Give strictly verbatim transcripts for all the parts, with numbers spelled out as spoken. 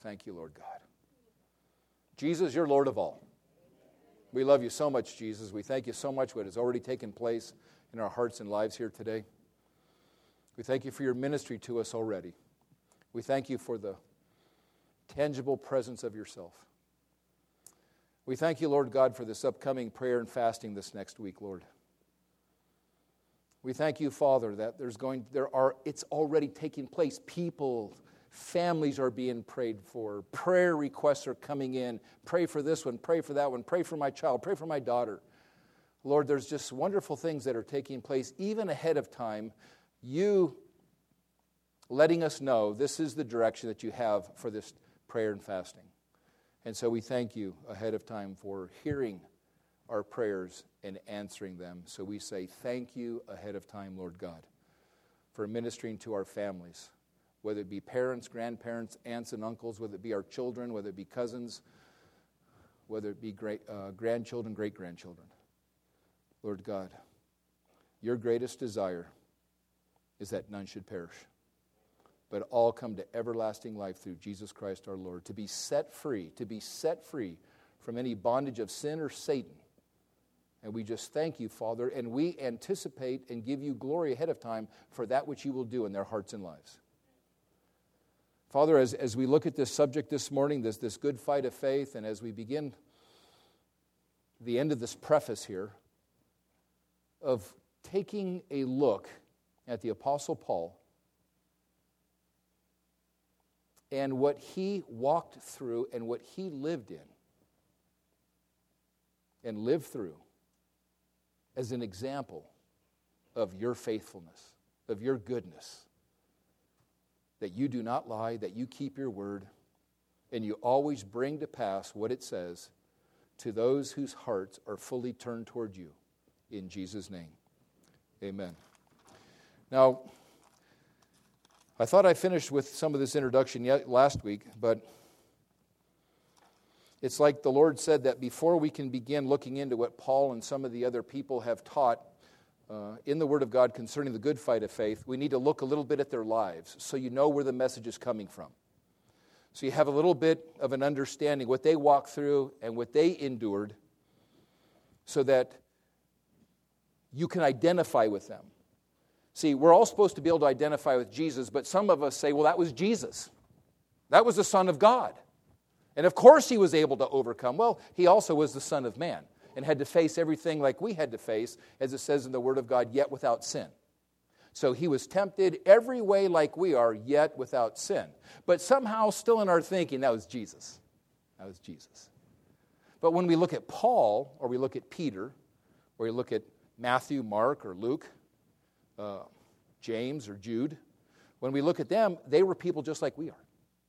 Thank you, Lord God. Jesus, you're Lord of all. We love you so much, Jesus. We thank you so much for what has already taken place in our hearts and lives here today. We thank you for your ministry to us already. We thank you for the tangible presence of yourself. We thank you, Lord God, for this upcoming prayer and fasting this next week, Lord. We thank you, Father, that there's going, there are, it's already taking place. People, families are being prayed for. Prayer requests are coming in. Pray for this one, pray for that one, pray for my child, pray for my daughter. Lord, there's just wonderful things that are taking place even ahead of time. You letting us know this is the direction that you have for this prayer and fasting. And so we thank you ahead of time for hearing our prayers and answering them. So we say thank you ahead of time, Lord God, for ministering to our families, whether it be parents, grandparents, aunts and uncles, whether it be our children, whether it be cousins, whether it be great, uh, grandchildren, great-grandchildren. Lord God, your greatest desire is that none should perish, but all come to everlasting life through Jesus Christ our Lord, to be set free, to be set free from any bondage of sin or Satan. And we just thank you, Father, and we anticipate and give you glory ahead of time for that which you will do in their hearts and lives. Father, as, as we look at this subject this morning, this, this good fight of faith, and as we begin the end of this preface here of taking a look at the Apostle Paul and what he walked through and what he lived in and lived through as an example of your faithfulness, of your goodness, that you do not lie, that you keep your word, and you always bring to pass what it says to those whose hearts are fully turned toward you. In Jesus' name, amen. Now, I thought I finished with some of this introduction yet last week, but it's like the Lord said that before we can begin looking into what Paul and some of the other people have taught uh, in the Word of God concerning the good fight of faith, we need to look a little bit at their lives so you know where the message is coming from. So you have a little bit of an understanding what they walked through and what they endured so that you can identify with them. See, we're all supposed to be able to identify with Jesus, but some of us say, well, that was Jesus. That was the Son of God. And of course he was able to overcome. Well, he also was the Son of Man and had to face everything like we had to face, as it says in the Word of God, yet without sin. So he was tempted every way like we are, yet without sin. But somehow still in our thinking, that was Jesus. That was Jesus. But when we look at Paul, or we look at Peter, or we look at Matthew, Mark, or Luke, uh, James, or Jude, when we look at them, they were people just like we are.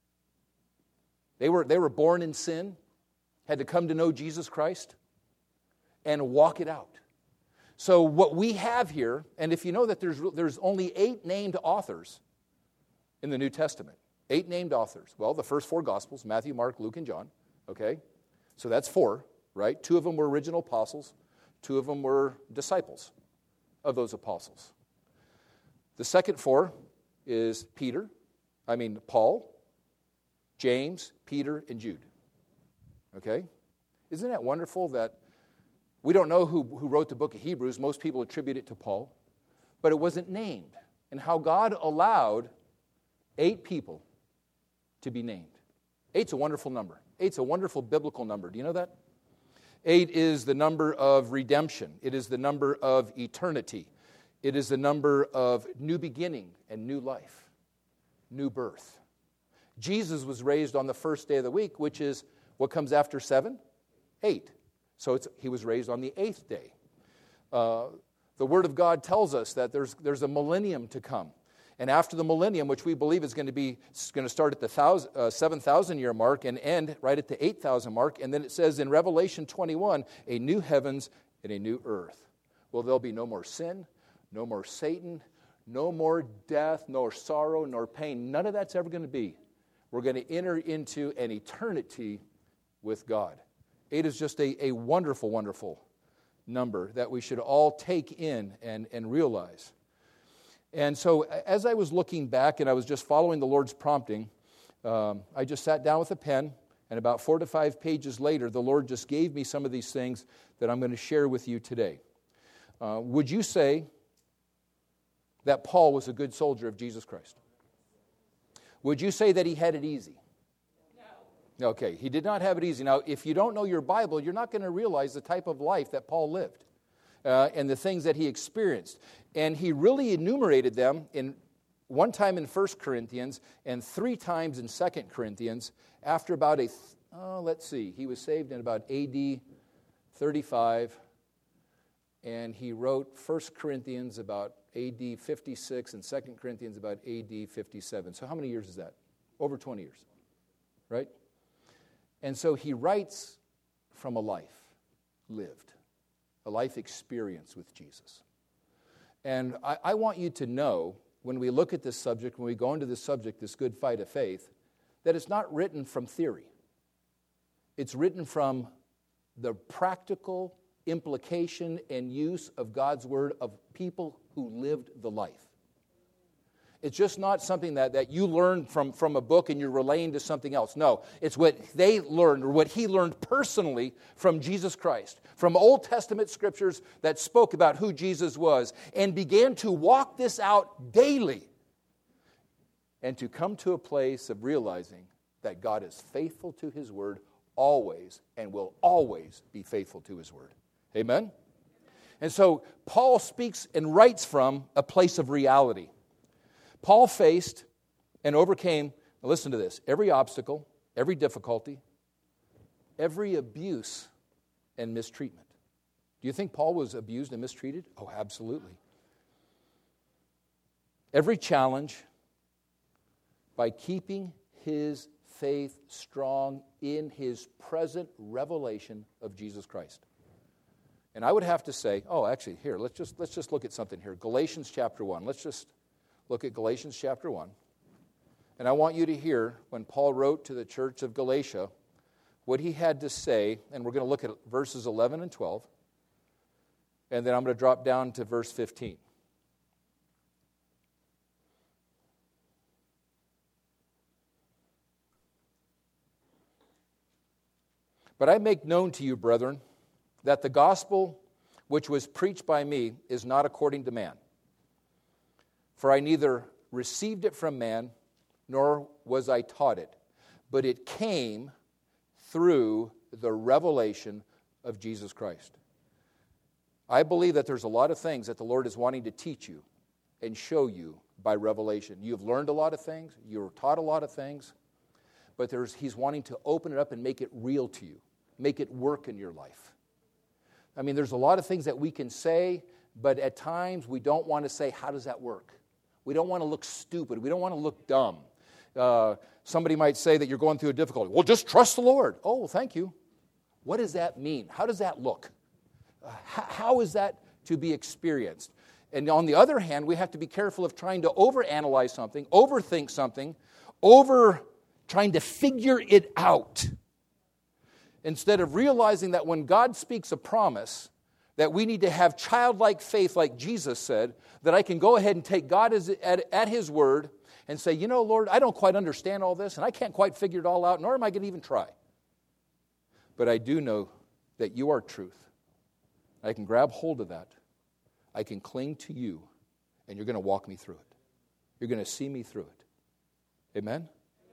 They were, they were born in sin, had to come to know Jesus Christ, and walk it out. So what we have here, and if you know that there's, there's only eight named authors in the New Testament, eight named authors. Well, the first four Gospels, Matthew, Mark, Luke, and John, okay? So that's four, right? Two of them were original apostles. Two of them were disciples of those apostles. The second four is Peter, I mean Paul, James, Peter, and Jude. Okay? Isn't that wonderful that we don't know who, who wrote the book of Hebrews. Most people attribute it to Paul. But it wasn't named. And how God allowed eight people to be named. Eight's a wonderful number. Eight's a wonderful biblical number. Do you know that? Eight is the number of redemption. It is the number of eternity. It is the number of new beginning and new life, new birth. Jesus was raised on the first day of the week, which is what comes after seven? Eight. So it's, he was raised on the eighth day. Uh, the Word of God tells us that there's, there's a millennium to come. And after the millennium, which we believe is going to be going to start at the thousand, uh, seven thousand year mark and end right at the eight thousand mark. And then it says in Revelation twenty-one, a new heavens and a new earth. Well, there'll be no more sin, no more Satan, no more death, nor sorrow, nor pain. None of that's ever going to be. We're going to enter into an eternity with God. Eight is just a, a wonderful, wonderful number that we should all take in and, and realize. And so as I was looking back and I was just following the Lord's prompting, Um, I just sat down with a pen, and about four to five pages later, the Lord just gave me some of these things that I'm going to share with you today. Uh, would you say that Paul was a good soldier of Jesus Christ? Would you say that he had it easy? No. Okay, he did not have it easy. Now, if you don't know your Bible, you're not going to realize the type of life that Paul lived uh, and the things that he experienced. And he really enumerated them in one time in First Corinthians and three times in Second Corinthians after about a, oh, let's see, he was saved in about A D thirty-five, and he wrote First Corinthians about A D fifty-six and Second Corinthians about A D fifty-seven. So how many years is that? Over twenty years, right? And so he writes from a life lived, a life experience with Jesus. And I, I want you to know, when we look at this subject, when we go into this subject, this good fight of faith, that it's not written from theory. It's written from the practical implication and use of God's Word of people who lived the life. It's just not something that, that you learned from, from a book and you're relaying to something else. No, it's what they learned or what he learned personally from Jesus Christ, from Old Testament scriptures that spoke about who Jesus was, and began to walk this out daily and to come to a place of realizing that God is faithful to His Word always and will always be faithful to His Word. Amen? And so Paul speaks and writes from a place of reality. Paul faced and overcame, listen to this, every obstacle, every difficulty, every abuse and mistreatment. Do you think Paul was abused and mistreated? Oh, absolutely. Every challenge by keeping his faith strong in his present revelation of Jesus Christ. And I would have to say, oh, actually, here, let's just let's just look at something here. Galatians chapter one. Let's just look at Galatians chapter one. And I want you to hear when Paul wrote to the church of Galatia what he had to say, and we're going to look at verses eleven and twelve. And then I'm going to drop down to verse fifteen. But I make known to you, brethren, that the gospel which was preached by me is not according to man. For I neither received it from man, nor was I taught it, but it came through the revelation of Jesus Christ. I believe that there's a lot of things that the Lord is wanting to teach you and show you by revelation. You've learned a lot of things, you're taught a lot of things, but there's, He's wanting to open it up and make it real to you, make it work in your life. I mean, there's a lot of things that we can say, but at times we don't want to say, how does that work? We don't want to look stupid. We don't want to look dumb. Uh, somebody might say that you're going through a difficulty. Well, just trust the Lord. Oh, well, thank you. What does that mean? How does that look? Uh, how, how is that to be experienced? And on the other hand, we have to be careful of trying to overanalyze something, overthink something, over trying to figure it out. Instead of realizing that when God speaks a promise, that we need to have childlike faith like Jesus said, that I can go ahead and take God as, at, at His word and say, you know, Lord, I don't quite understand all this, and I can't quite figure it all out, nor am I going to even try. But I do know that you are truth. I can grab hold of that. I can cling to you, and you're going to walk me through it. You're going to see me through it. Amen?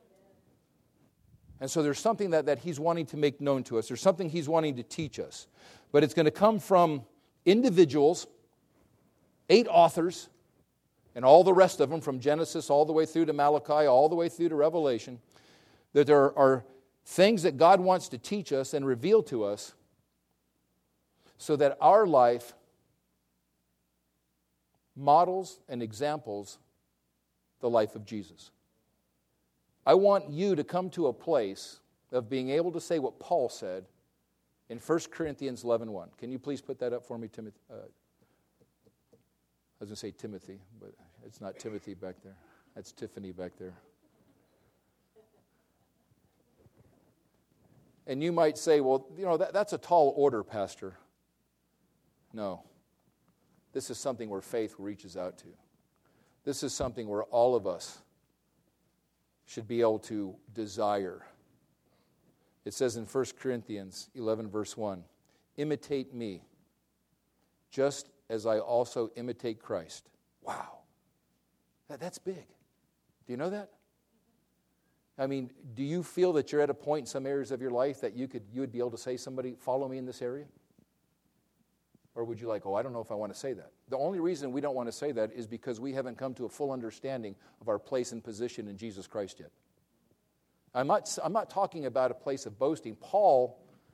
And so there's something that, that He's wanting to make known to us. There's something He's wanting to teach us. But it's going to come from individuals, eight authors, and all the rest of them, from Genesis all the way through to Malachi, all the way through to Revelation, that there are things that God wants to teach us and reveal to us so that our life models and examples the life of Jesus. I want you to come to a place of being able to say what Paul said in First Corinthians eleven one. Can you please put that up for me, Timothy? Uh, I was going to say Timothy, but it's not Timothy back there. That's Tiffany back there. And you might say, well, you know, that, that's a tall order, Pastor. No. This is something where faith reaches out to. This is something where all of us should be able to desire. It says in First Corinthians eleven, verse one, imitate me, just as I also imitate Christ. Wow. That, that's big. Do you know that? I mean, do you feel that you're at a point in some areas of your life that you could you would be able to say to somebody, follow me in this area? Or would you like, oh, I don't know if I want to say that? The only reason we don't want to say that is because we haven't come to a full understanding of our place and position in Jesus Christ yet. I'm not, I'm not talking about a place of boasting. Paul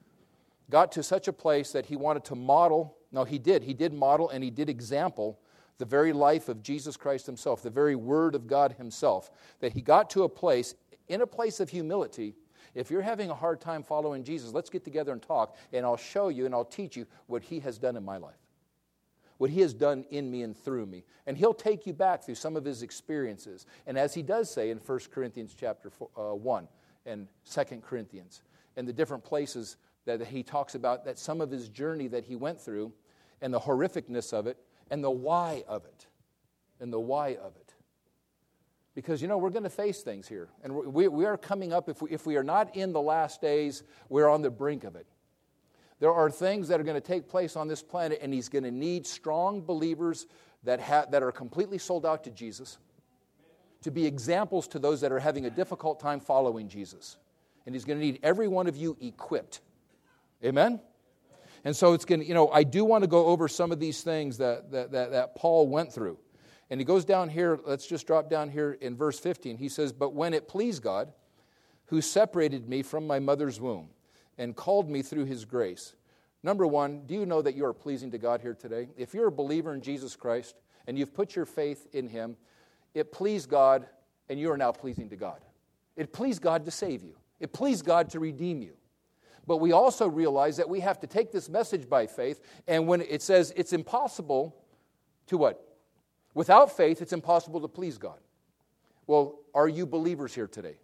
got to such a place that he wanted to model. No, he did. He did model and he did example the very life of Jesus Christ himself, the very Word of God himself, that he got to a place, in a place of humility. If you're having a hard time following Jesus, let's get together and talk, and I'll show you and I'll teach you what he has done in my life, what he has done in me and through me. And he'll take you back through some of his experiences. And as he does say in First Corinthians chapter one and Second Corinthians, and the different places that he talks about, that some of his journey that he went through, and the horrificness of it, and the why of it, and the why of it. Because, you know, we're going to face things here. And we, we are coming up, if we, if we are not in the last days, we're on the brink of it. There are things that are going to take place on this planet, and he's going to need strong believers that, ha- that are completely sold out to Jesus to be examples to those that are having a difficult time following Jesus. And he's going to need every one of you equipped. Amen? And so it's going to, you know, I do want to go over some of these things that, that, that, that Paul went through. And he goes down here, let's just drop down here in verse fifteen. He says, but when it pleased God, who separated me from my mother's womb and called me through his grace. Number one, do you know that you are pleasing to God here today? If you're a believer in Jesus Christ and you've put your faith in him, it pleased God and you are now pleasing to God. It pleased God to save you. It pleased God to redeem you. But we also realize that we have to take this message by faith, and when it says it's impossible to what? Without faith, it's impossible to please God. Well, are you believers here today?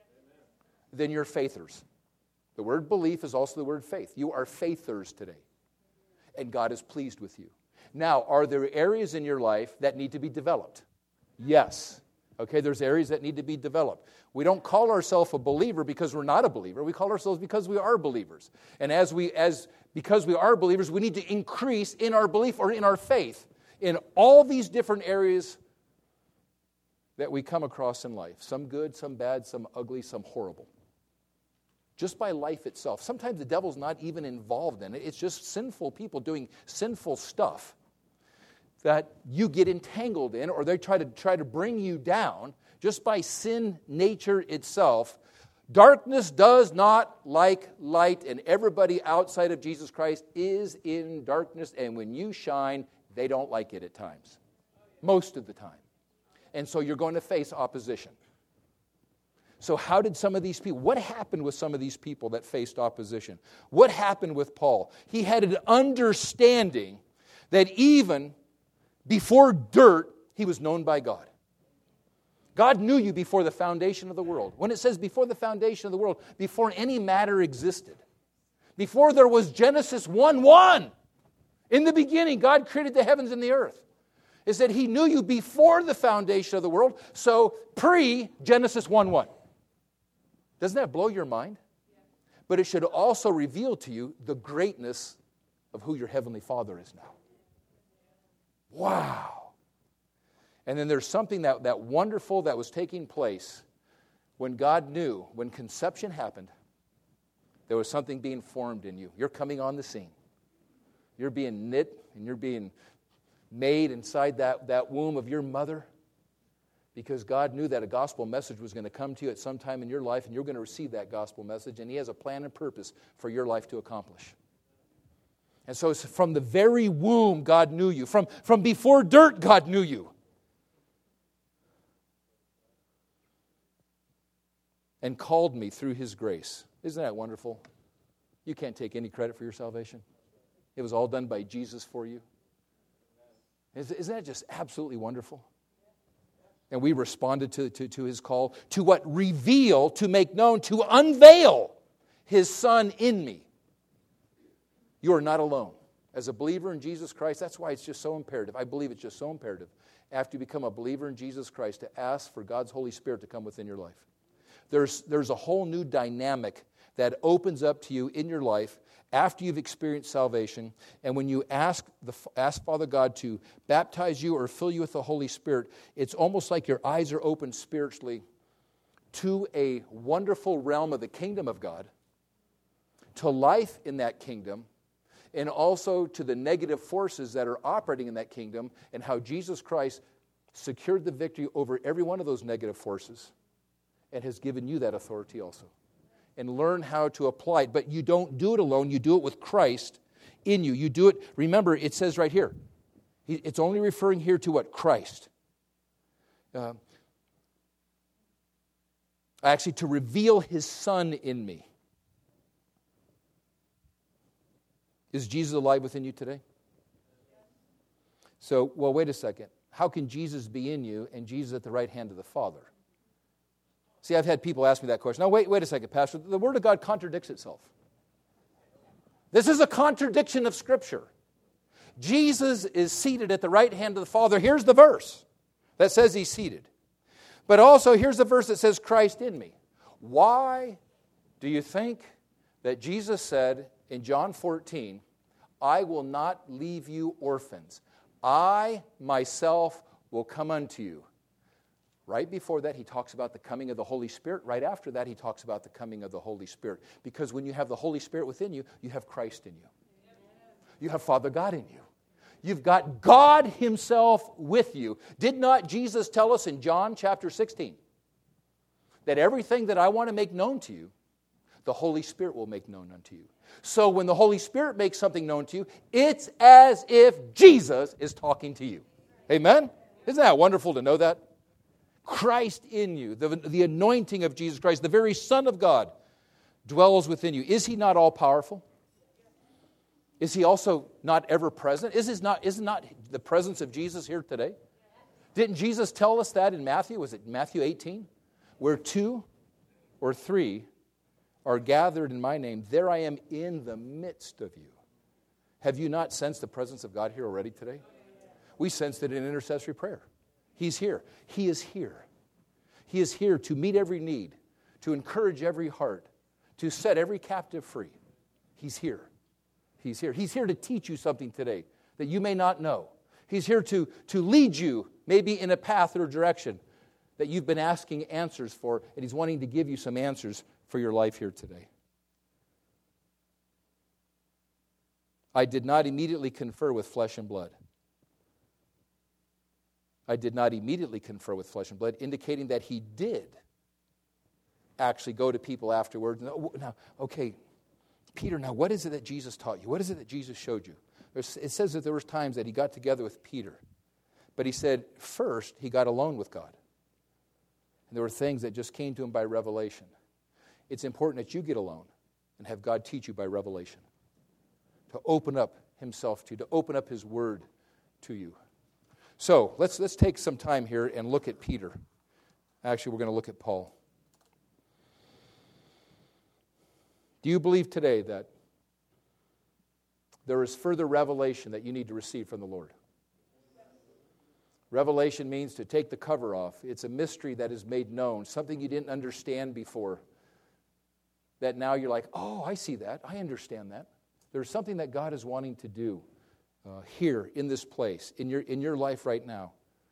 Then you're faithers. The word belief is also the word faith. You are faithers today. And God is pleased with you. Now, are there areas in your life that need to be developed? Yes. Okay, there's areas that need to be developed. We don't call ourselves a believer because we're not a believer. We call ourselves because we are believers. And as we, as because we are believers, we need to increase in our belief or in our faith in all these different areas that we come across in life. Some good, some bad, some ugly, some horrible. Just by life itself. Sometimes the devil's not even involved in it. It's just sinful people doing sinful stuff that you get entangled in, or they try to try to bring you down just by sin nature itself. Darkness does not like light, and everybody outside of Jesus Christ is in darkness, and when you shine, they don't like it at times. Most of the time. And so you're going to face opposition. So how did some of these people, what happened with some of these people that faced opposition? What happened with Paul? He had an understanding that even before dirt, he was known by God. God knew you before the foundation of the world. When it says before the foundation of the world, before any matter existed, before there was Genesis one one, in the beginning, God created the heavens and the earth. It said he knew you before the foundation of the world, so pre-Genesis one one. Doesn't that blow your mind? But it should also reveal to you the greatness of who your Heavenly Father is now. Wow. And then there's something that, that wonderful that was taking place when God knew, when conception happened, there was something being formed in you. You're coming on the scene. You're being knit and you're being made inside that, that womb of your mother because God knew that a gospel message was going to come to you at some time in your life and you're going to receive that gospel message, and he has a plan and purpose for your life to accomplish. And so it's from the very womb, God knew you. From, from before dirt, God knew you. And called me through his grace. Isn't that wonderful? You can't take any credit for your salvation. It was all done by Jesus for you. Isn't that just absolutely wonderful? And we responded to, to, to his call to what? Reveal, to make known, to unveil his Son in me. You are not alone. As a believer in Jesus Christ, that's why it's just so imperative. I believe it's just so imperative after you become a believer in Jesus Christ to ask for God's Holy Spirit to come within your life. There's, there's a whole new dynamic that opens up to you in your life after you've experienced salvation. And when you ask the ask Father God to baptize you or fill you with the Holy Spirit, it's almost like your eyes are opened spiritually to a wonderful realm of the kingdom of God, to life in that kingdom, and also to the negative forces that are operating in that kingdom, and how Jesus Christ secured the victory over every one of those negative forces and has given you that authority also. And learn how to apply it. But you don't do it alone. You do it with Christ in you. You do it, remember, it says right here. It's only referring here to what? Christ. Uh, actually, to reveal His Son in me. Is Jesus alive within you today? So, well, wait a second. How can Jesus be in you and Jesus at the right hand of the Father? See, I've had people ask me that question. Now, wait, wait a second, Pastor. The Word of God contradicts itself. This is a contradiction of Scripture. Jesus is seated at the right hand of the Father. Here's the verse that says He's seated. But also, here's the verse that says Christ in me. Why do you think that Jesus said in John fourteen, I will not leave you orphans. I myself will come unto you. Right before that, He talks about the coming of the Holy Spirit. Right after that, He talks about the coming of the Holy Spirit. Because when you have the Holy Spirit within you, you have Christ in you. You have Father God in you. You've got God Himself with you. Did not Jesus tell us in John chapter sixteen that everything that I want to make known to you, the Holy Spirit will make known unto you? So when the Holy Spirit makes something known to you, it's as if Jesus is talking to you. Amen? Isn't that wonderful to know that? Christ in you, the, the anointing of Jesus Christ, the very Son of God, dwells within you. Is He not all-powerful? Is He also not ever-present? Is, his not, is not the presence of Jesus here today? Didn't Jesus tell us that in Matthew? Was it Matthew eighteen? Where two or three are gathered in my name, there I am in the midst of you. Have you not sensed the presence of God here already today? We sensed it in intercessory prayer. He's here. He is here. He is here to meet every need, to encourage every heart, to set every captive free. He's here. He's here. He's here to teach you something today that you may not know. He's here to, to lead you maybe in a path or direction that you've been asking answers for, and He's wanting to give you some answers for your life here today. I did not immediately confer with flesh and blood. I did not immediately confer with flesh and blood, indicating that He did actually go to people afterwards. Now, okay, Peter, now what is it that Jesus taught you? What is it that Jesus showed you? There's, it says that there were times that He got together with Peter. But He said, first, He got alone with God. And there were things that just came to Him by revelation. It's important that you get alone and have God teach you by revelation. To open up Himself to you, to open up His Word to you. So, let's let's take some time here and look at Peter. Actually, we're going to look at Paul. Do you believe today that there is further revelation that you need to receive from the Lord? Revelation means to take the cover off. It's a mystery that is made known, something you didn't understand before, that now you're like, oh, I see that. I understand that. There's something that God is wanting to do uh, here in this place, in your, in your life right now.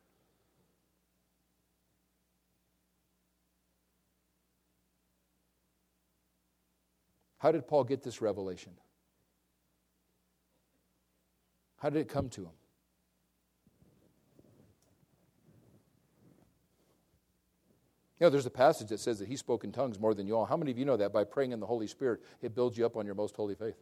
How did Paul get this revelation? How did it come to him? You know, there's a passage that says that he spoke in tongues more than you all. How many of you know that by praying in the Holy Spirit, it builds you up on your most holy faith?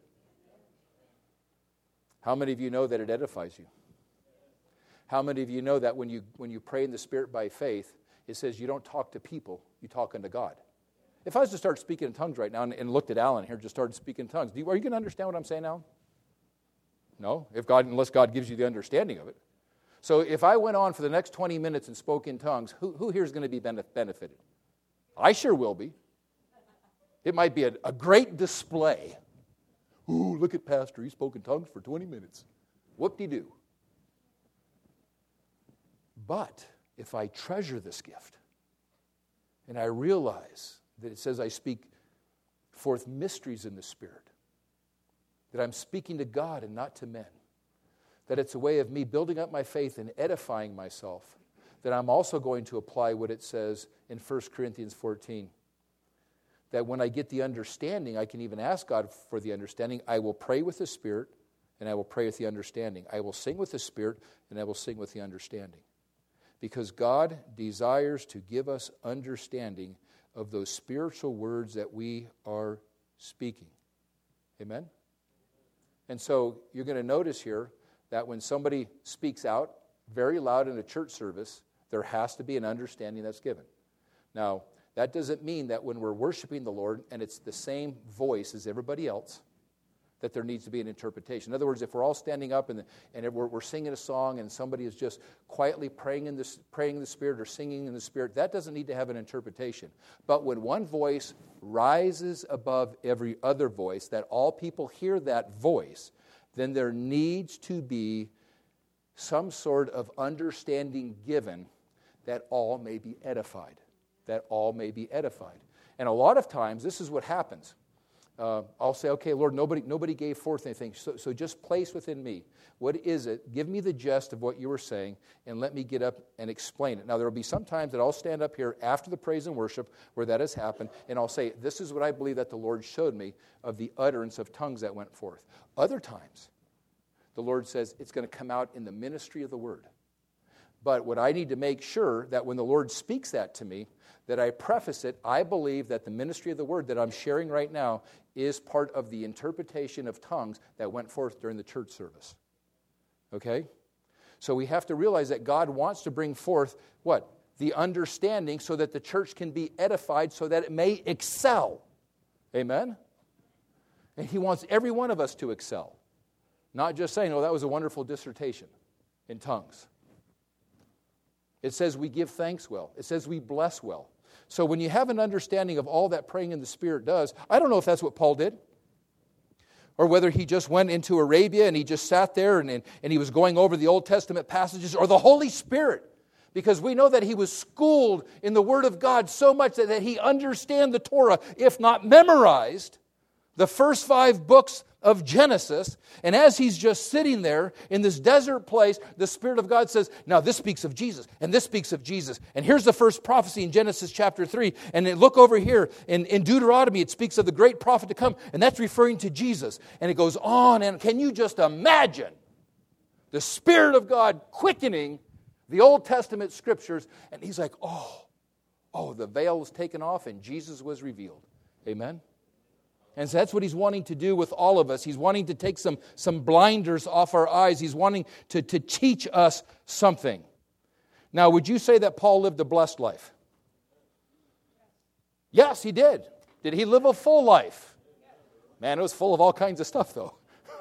How many of you know that it edifies you? How many of you know that when you when you pray in the Spirit by faith, it says you don't talk to people, you talk unto God? If I was to start speaking in tongues right now and, and looked at Alan here, just started speaking in tongues, do you, are you going to understand what I'm saying, Alan? No, if God, unless God gives you the understanding of it. So if I went on for the next twenty minutes and spoke in tongues, who, who here is going to be benefited? I sure will be. It might be a, a great display. Ooh, look at Pastor, he spoke in tongues for twenty minutes. Whoop-de-doo. But if I treasure this gift and I realize that it says I speak forth mysteries in the Spirit, that I'm speaking to God and not to men, that it's a way of me building up my faith and edifying myself, that I'm also going to apply what it says in First Corinthians fourteen, that when I get the understanding, I can even ask God for the understanding. I will pray with the Spirit, and I will pray with the understanding. I will sing with the Spirit, and I will sing with the understanding. Because God desires to give us understanding of those spiritual words that we are speaking. Amen? And so you're going to notice here that when somebody speaks out very loud in a church service, there has to be an understanding that's given. Now, that doesn't mean that when we're worshiping the Lord and it's the same voice as everybody else, that there needs to be an interpretation. In other words, if we're all standing up and, and we're, we're singing a song and somebody is just quietly praying in, the, praying in the Spirit or singing in the Spirit, that doesn't need to have an interpretation. But when one voice rises above every other voice, that all people hear that voice, then there needs to be some sort of understanding given that all may be edified. That all may be edified. And a lot of times, this is what happens. Uh, I'll say, okay, Lord, nobody nobody gave forth anything, so, so just place within me. What is it? Give me the gist of what you were saying, and let me get up and explain it. Now, there will be some times that I'll stand up here after the praise and worship where that has happened, and I'll say, this is what I believe that the Lord showed me of the utterance of tongues that went forth. Other times, the Lord says it's going to come out in the ministry of the Word. But what I need to make sure that when the Lord speaks that to me, that I preface it, I believe that the ministry of the Word that I'm sharing right now is part of the interpretation of tongues that went forth during the church service. Okay? So we have to realize that God wants to bring forth, what? The understanding so that the church can be edified so that it may excel. Amen? And He wants every one of us to excel. Not just saying, oh, that was a wonderful dissertation in tongues. It says we give thanks well. It says we bless well. So when you have an understanding of all that praying in the Spirit does, I don't know if that's what Paul did, or whether he just went into Arabia and he just sat there and, and, and he was going over the Old Testament passages, or the Holy Spirit, because we know that he was schooled in the Word of God so much that, that he understand the Torah, if not memorized, the first five books of Genesis. And as he's just sitting there in this desert place, the Spirit of God says, now this speaks of Jesus, and this speaks of Jesus. And here's the first prophecy in Genesis chapter three. And then look over here in, in Deuteronomy, it speaks of the great prophet to come, and that's referring to Jesus. And it goes on, and can you just imagine the Spirit of God quickening the Old Testament scriptures? And he's like, oh, oh, the veil was taken off and Jesus was revealed. Amen? And so that's what he's wanting to do with all of us. He's wanting to take some, some blinders off our eyes. He's wanting to, to teach us something. Now, would you say that Paul lived a blessed life? Yes, he did. Did he live a full life? Man, it was full of all kinds of stuff, though.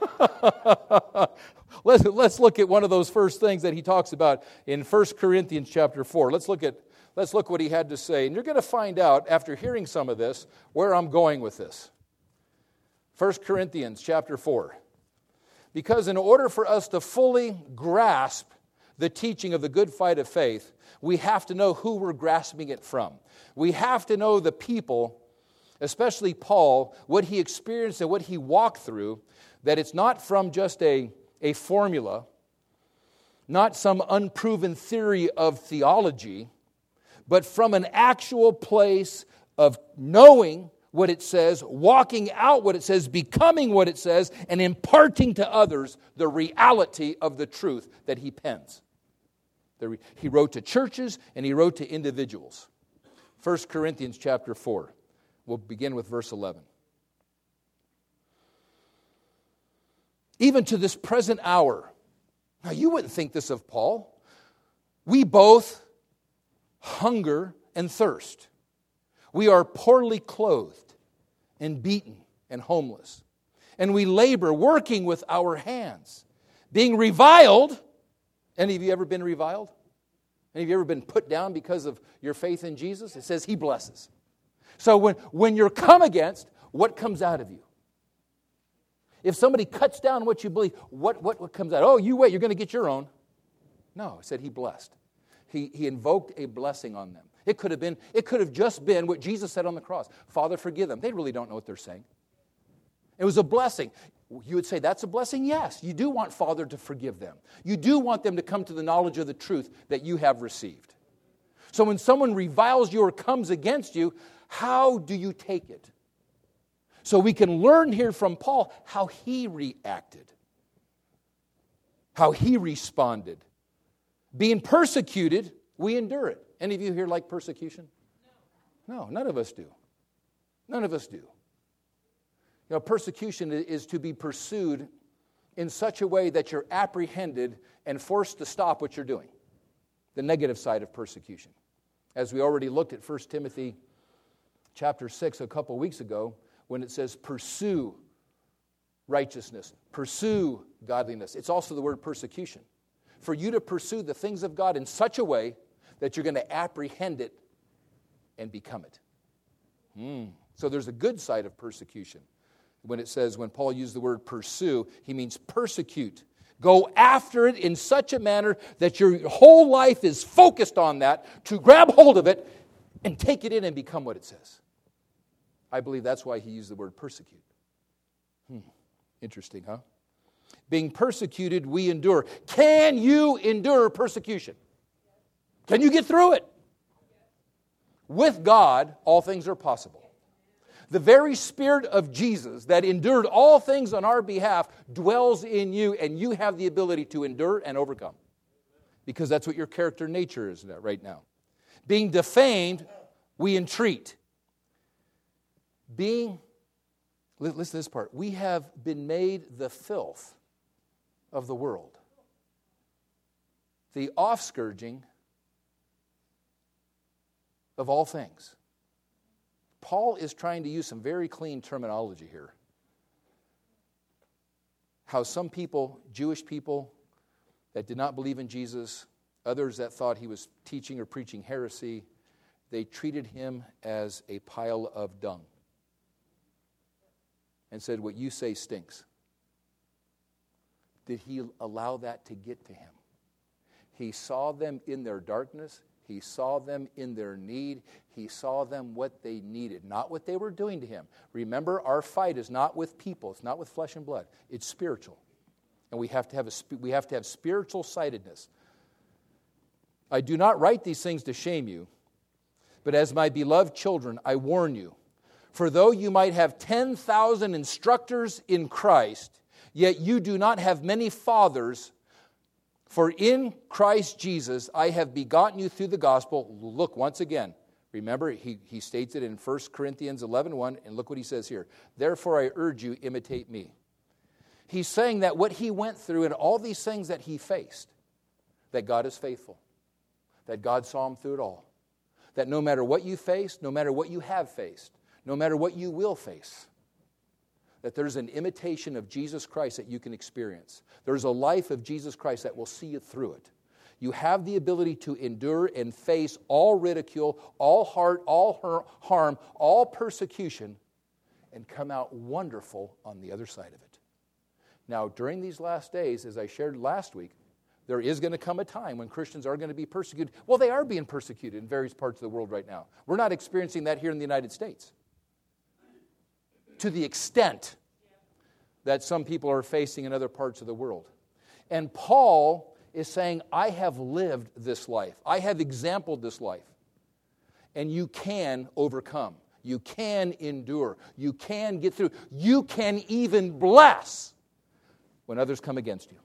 let's, let's look at one of those first things that he talks about in First Corinthians chapter four. Let's look at let's look what he had to say. And you're going to find out, after hearing some of this, where I'm going with this. First Corinthians chapter four. Because in order for us to fully grasp the teaching of the good fight of faith, we have to know who we're grasping it from. We have to know the people, especially Paul, what he experienced and what he walked through, that it's not from just a, a formula, not some unproven theory of theology, but from an actual place of knowing what it says, walking out what it says, becoming what it says, and imparting to others the reality of the truth that he pens. He wrote to churches and he wrote to individuals. First Corinthians chapter four. We'll begin with verse eleven. Even to this present hour. Now you wouldn't think this of Paul. We both hunger and thirst. We are poorly clothed and beaten and homeless. And we labor, working with our hands, being reviled. Any of you ever been reviled? Any of you ever been put down because of your faith in Jesus? It says he blesses. So when, when you're come against, what comes out of you? If somebody cuts down what you believe, what, what, what comes out? Oh, you wait, you're going to get your own. No, it said he blessed. He, he invoked a blessing on them. It could have been, it could have just been what Jesus said on the cross. Father, forgive them. They really don't know what they're saying. It was a blessing. You would say, that's a blessing? Yes. You do want Father to forgive them. You do want them to come to the knowledge of the truth that you have received. So when someone reviles you or comes against you, how do you take it? So we can learn here from Paul how he reacted, how he responded. Being persecuted, we endure it. Any of you here like persecution? No, none of us do. None of us do. You know, persecution is to be pursued in such a way that you're apprehended and forced to stop what you're doing. The negative side of persecution. As we already looked at First Timothy chapter six a couple weeks ago, when it says pursue righteousness, pursue godliness. It's also the word persecution. For you to pursue the things of God in such a way that you're going to apprehend it and become it. Mm. So there's a good side of persecution. When it says, when Paul used the word pursue, he means persecute. Go after it in such a manner that your whole life is focused on that, to grab hold of it and take it in and become what it says. I believe that's why he used the word persecute. Hmm. Interesting, huh? Being persecuted, we endure. Can you endure persecution? Can you get through it? With God, all things are possible. The very Spirit of Jesus that endured all things on our behalf dwells in you, and you have the ability to endure and overcome. Because that's what your character nature is right now. Being defamed, we entreat. Being, listen to this part, we have been made the filth of the world. The offscourging of all things. Paul is trying to use some very clean terminology here. How some people, Jewish people that did not believe in Jesus, others that thought he was teaching or preaching heresy, they treated him as a pile of dung and said, what you say stinks. Did he allow that to get to him? He saw them in their darkness. He saw them in their need. He saw them what they needed, not what they were doing to him. Remember, our fight is not with people. It's not with flesh and blood. It's spiritual. And we have to have a, we have to have spiritual sightedness. I do not write these things to shame you, but as my beloved children, I warn you. For though you might have ten thousand instructors in Christ, yet you do not have many fathers. For in Christ Jesus I have begotten you through the gospel. Look, once again, remember, he, he states it in First Corinthians eleven one, and look what he says here. Therefore I urge you, imitate me. He's saying that what he went through and all these things that he faced, that God is faithful, that God saw him through it all, that no matter what you face, no matter what you have faced, no matter what you will face, that there's an imitation of Jesus Christ that you can experience. There's a life of Jesus Christ that will see you through it. You have the ability to endure and face all ridicule, all hurt, all harm, all persecution, and come out wonderful on the other side of it. Now, during these last days, as I shared last week, there is going to come a time when Christians are going to be persecuted. Well, they are being persecuted in various parts of the world right now. We're not experiencing that here in the United States, to the extent that some people are facing in other parts of the world. And Paul is saying, I have lived this life. I have exampled this life. And you can overcome. You can endure. You can get through. You can even bless when others come against you.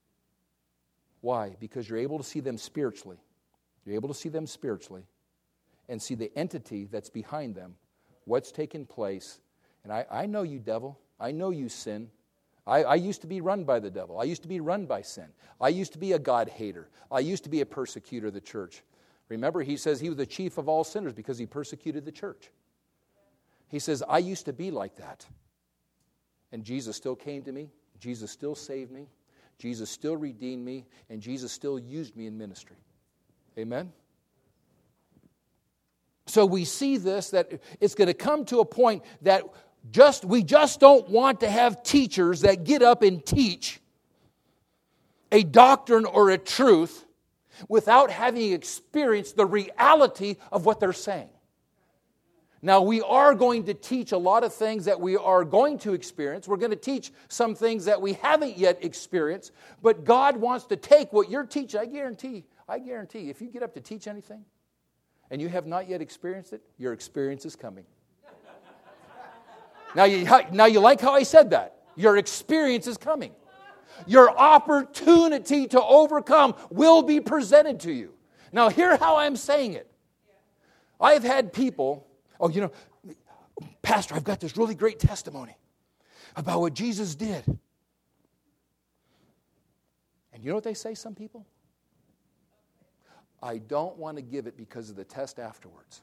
Why? Because you're able to see them spiritually. You're able to see them spiritually and see the entity that's behind them, what's taken place. And I, I know you, devil. I know you, sin. I, I used to be run by the devil. I used to be run by sin. I used to be a God hater. I used to be a persecutor of the church. Remember, he says he was the chief of all sinners because he persecuted the church. He says, I used to be like that. And Jesus still came to me. Jesus still saved me. Jesus still redeemed me. And Jesus still used me in ministry. Amen? So we see this, that it's going to come to a point that Just we just don't want to have teachers that get up and teach a doctrine or a truth without having experienced the reality of what they're saying. Now, we are going to teach a lot of things that we are going to experience. We're going to teach some things that we haven't yet experienced. But God wants to take what you're teaching. I guarantee, I guarantee, if you get up to teach anything and you have not yet experienced it, your experience is coming. Now you, now you like how I said that? Your experience is coming. Your opportunity to overcome will be presented to you. Now, hear how I'm saying it. I've had people... Oh, you know, Pastor, I've got this really great testimony about what Jesus did. And you know what they say, some people? I don't want to give it because of the test afterwards.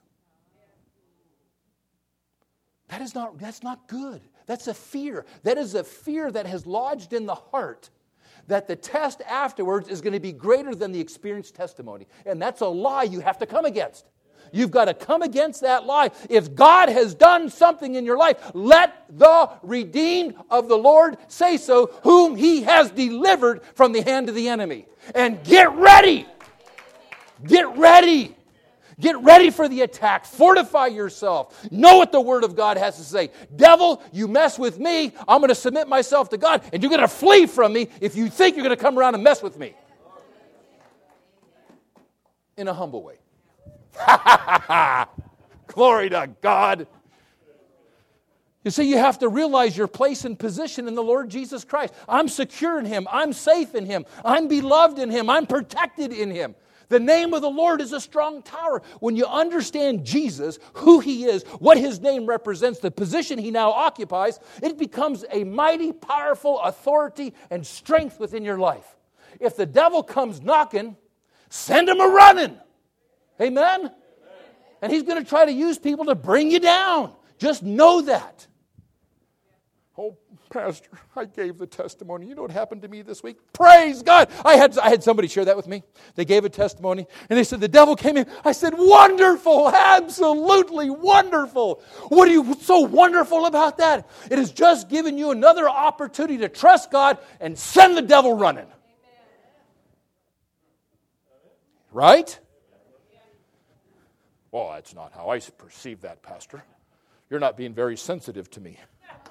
That is not, that's not good. That's a fear. That is a fear that has lodged in the heart that the test afterwards is going to be greater than the experienced testimony. And that's a lie you have to come against. You've got to come against that lie. If God has done something in your life, let the redeemed of the Lord say so, whom He has delivered from the hand of the enemy. And get ready. Get ready. Get ready for the attack. Fortify yourself. Know what the Word of God has to say. Devil, you mess with me, I'm going to submit myself to God, and you're going to flee from me if you think you're going to come around and mess with me. In a humble way. Ha ha ha! Glory to God. You see, you have to realize your place and position in the Lord Jesus Christ. I'm secure in Him. I'm safe in Him. I'm beloved in Him. I'm protected in Him. The name of the Lord is a strong tower. When you understand Jesus, who He is, what His name represents, the position He now occupies, it becomes a mighty, powerful authority and strength within your life. If the devil comes knocking, send him a running. Amen? Amen? And he's going to try to use people to bring you down. Just know that. Oh, Pastor, I gave the testimony. You know what happened to me this week? Praise God. I had, I had somebody share that with me. They gave a testimony, and they said, the devil came in. I said, wonderful, absolutely wonderful. What are you so wonderful about that? It has just given you another opportunity to trust God and send the devil running. Right? Well, that's not how I perceive that, Pastor. You're not being very sensitive to me.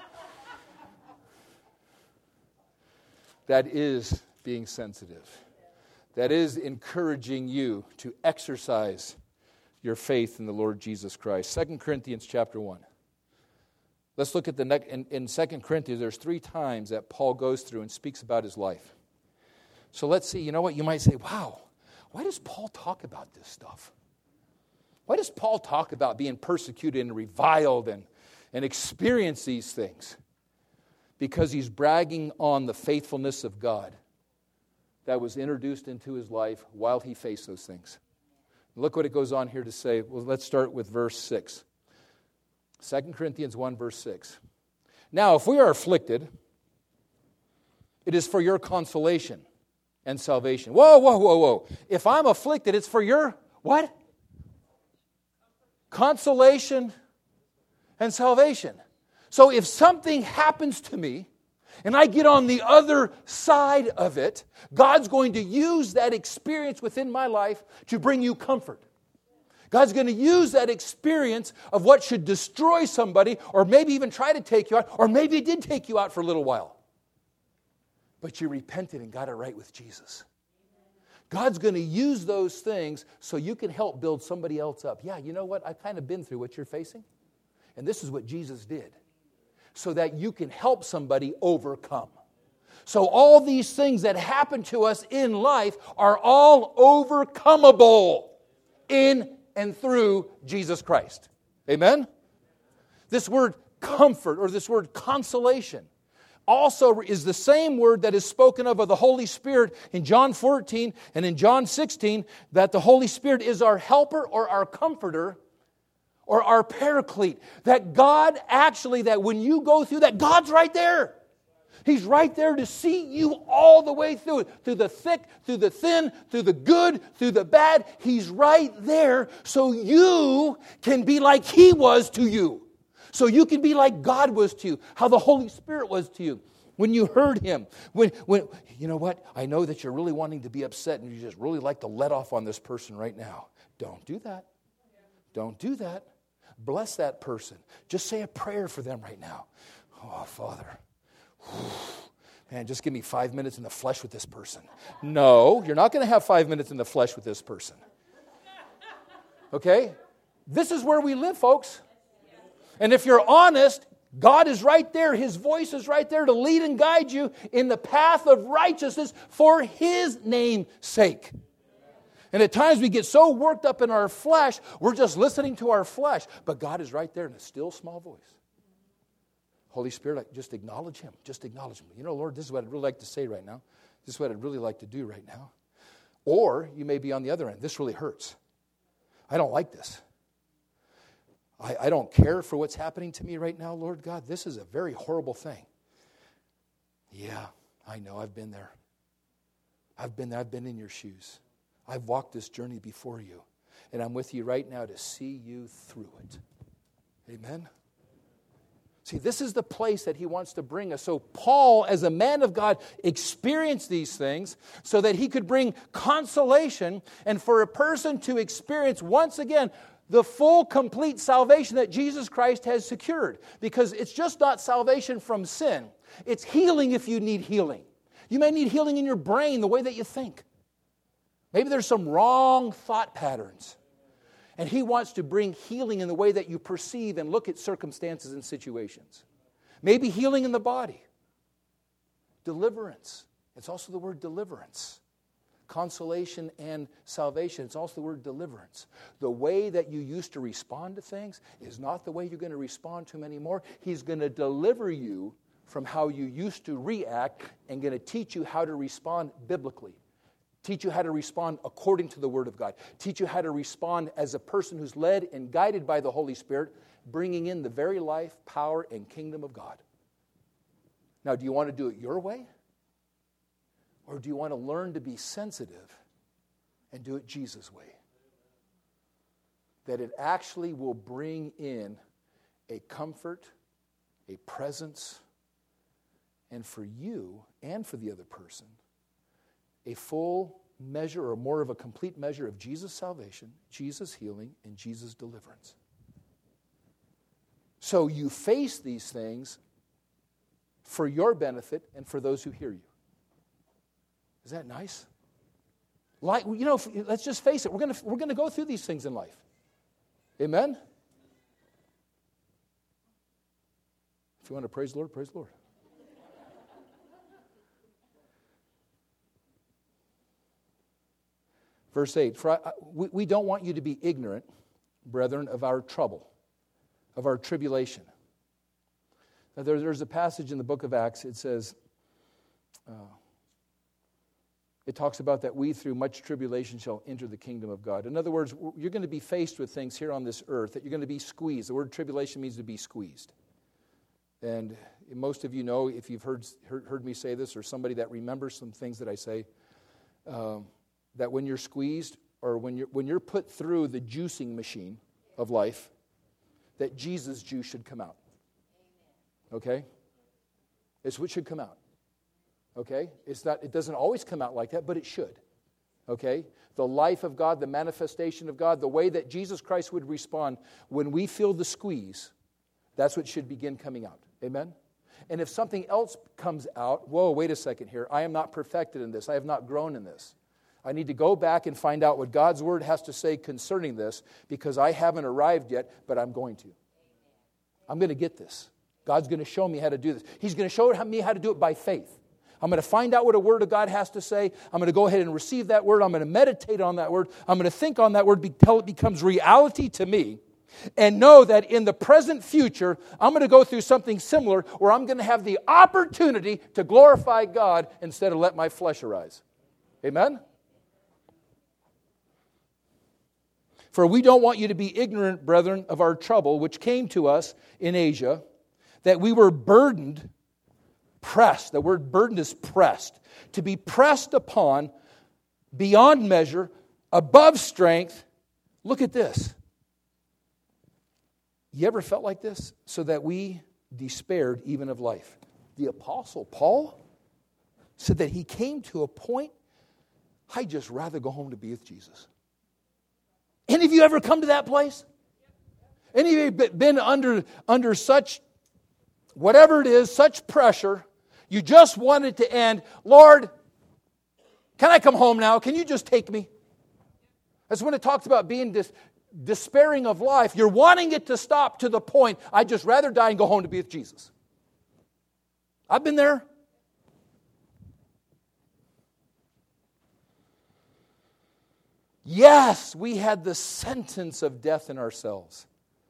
That is being sensitive. That is encouraging you to exercise your faith in the Lord Jesus Christ. Second Corinthians chapter one. Let's look at the next. In, in Second Corinthians, there's three times that Paul goes through and speaks about his life. So let's see. You know what? You might say, wow, why does Paul talk about this stuff? Why does Paul talk about being persecuted and reviled and, and experience these things? Because he's bragging on the faithfulness of God that was introduced into his life while he faced those things. Look what it goes on here to say. Well, let's start with verse six. Second Corinthians one, verse six. Now, if we are afflicted, it is for your consolation and salvation. Whoa, whoa, whoa, whoa. If I'm afflicted, it's for your, what? Consolation and salvation. So if something happens to me and I get on the other side of it, God's going to use that experience within my life to bring you comfort. God's going to use that experience of what should destroy somebody or maybe even try to take you out, or maybe it did take you out for a little while. But you repented and got it right with Jesus. God's going to use those things so you can help build somebody else up. Yeah, you know what? I've kind of been through what you're facing. And this is what Jesus did. So that you can help somebody overcome. So all these things that happen to us in life are all overcomable in and through Jesus Christ. Amen? This word comfort or this word consolation also is the same word that is spoken of of the Holy Spirit in John fourteen and in John sixteen, that the Holy Spirit is our helper or our comforter or our paraclete. That God actually, that when you go through that, God's right there. He's right there to see you all the way through it. Through the thick, through the thin, through the good, through the bad. He's right there so you can be like He was to you. So you can be like God was to you, how the Holy Spirit was to you. When you heard him, when, when, you know what? I know that you're really wanting to be upset and you just really like to let off on this person right now. Don't do that. Don't do that. Bless that person. Just say a prayer for them right now. Oh, Father, man, just give me five minutes in the flesh with this person. No, you're not going to have five minutes in the flesh with this person. Okay? This is where we live, folks. And if you're honest, God is right there. His voice is right there to lead and guide you in the path of righteousness for His name's sake. And at times we get so worked up in our flesh, we're just listening to our flesh. But God is right there in a still small voice. Holy Spirit, just acknowledge Him. Just acknowledge Him. You know, Lord, this is what I'd really like to say right now. This is what I'd really like to do right now. Or you may be on the other end. This really hurts. I don't like this. I, I don't care for what's happening to me right now, Lord God. This is a very horrible thing. Yeah, I know. I've been there. I've been there. I've been in your shoes. I've walked this journey before you. And I'm with you right now to see you through it. Amen? See, this is the place that he wants to bring us. So Paul, as a man of God, experienced these things so that he could bring consolation and for a person to experience once again the full, complete salvation that Jesus Christ has secured. Because it's just not salvation from sin. It's healing if you need healing. You may need healing in your brain, the way that you think. Maybe there's some wrong thought patterns. And he wants to bring healing in the way that you perceive and look at circumstances and situations. Maybe healing in the body. Deliverance. It's also the word deliverance. Consolation and salvation. It's also the word deliverance. The way that you used to respond to things is not the way you're going to respond to them anymore. He's going to deliver you from how you used to react and going to teach you how to respond biblically. Teach you how to respond according to the Word of God. Teach you how to respond as a person who's led and guided by the Holy Spirit, bringing in the very life, power, and kingdom of God. Now, do you want to do it your way? Or do you want to learn to be sensitive and do it Jesus' way? That it actually will bring in a comfort, a presence, and for you and for the other person, a full measure or more of a complete measure of Jesus' salvation, Jesus' healing, and Jesus' deliverance. So you face these things for your benefit and for those who hear you. Is that nice? Like, you know, let's just face it. We're going we're going to go through these things in life. Amen? If you want to praise the Lord, praise the Lord. Verse eight, for I, we, we don't want you to be ignorant, brethren, of our trouble, of our tribulation. Now there, there's a passage in the book of Acts, it says, uh, it talks about that we through much tribulation shall enter the kingdom of God. In other words, you're going to be faced with things here on this earth that you're going to be squeezed. The word tribulation means to be squeezed. And most of you know, if you've heard, heard, heard me say this, or somebody that remembers some things that I say, um, that when you're squeezed or when you're, when you're put through the juicing machine of life, that Jesus' juice should come out. Okay? It's what should come out. Okay? It's not, it doesn't always come out like that, but it should. Okay? The life of God, the manifestation of God, the way that Jesus Christ would respond when we feel the squeeze, that's what should begin coming out. Amen? And if something else comes out, whoa, wait a second here. I am not perfected in this. I have not grown in this. I need to go back and find out what God's Word has to say concerning this because I haven't arrived yet, but I'm going to. I'm going to get this. God's going to show me how to do this. He's going to show me how to do it by faith. I'm going to find out what a Word of God has to say. I'm going to go ahead and receive that Word. I'm going to meditate on that Word. I'm going to think on that Word until it becomes reality to me. And know that in the present future, I'm going to go through something similar where I'm going to have the opportunity to glorify God instead of let my flesh arise. Amen? For we don't want you to be ignorant, brethren, of our trouble, which came to us in Asia, that we were burdened, pressed. The word burdened is pressed. To be pressed upon beyond measure, above strength. Look at this. You ever felt like this? So that we despaired even of life. The Apostle Paul said that he came to a point, I'd just rather go home to be with Jesus. Any of you ever come to that place? Any of you been under, under such, whatever it is, such pressure, you just want it to end? Lord, can I come home now? Can you just take me? That's when it talks about being dis, despairing of life. You're wanting it to stop to the point, I'd just rather die and go home to be with Jesus. I've been there. Yes, we had the sentence of death in ourselves.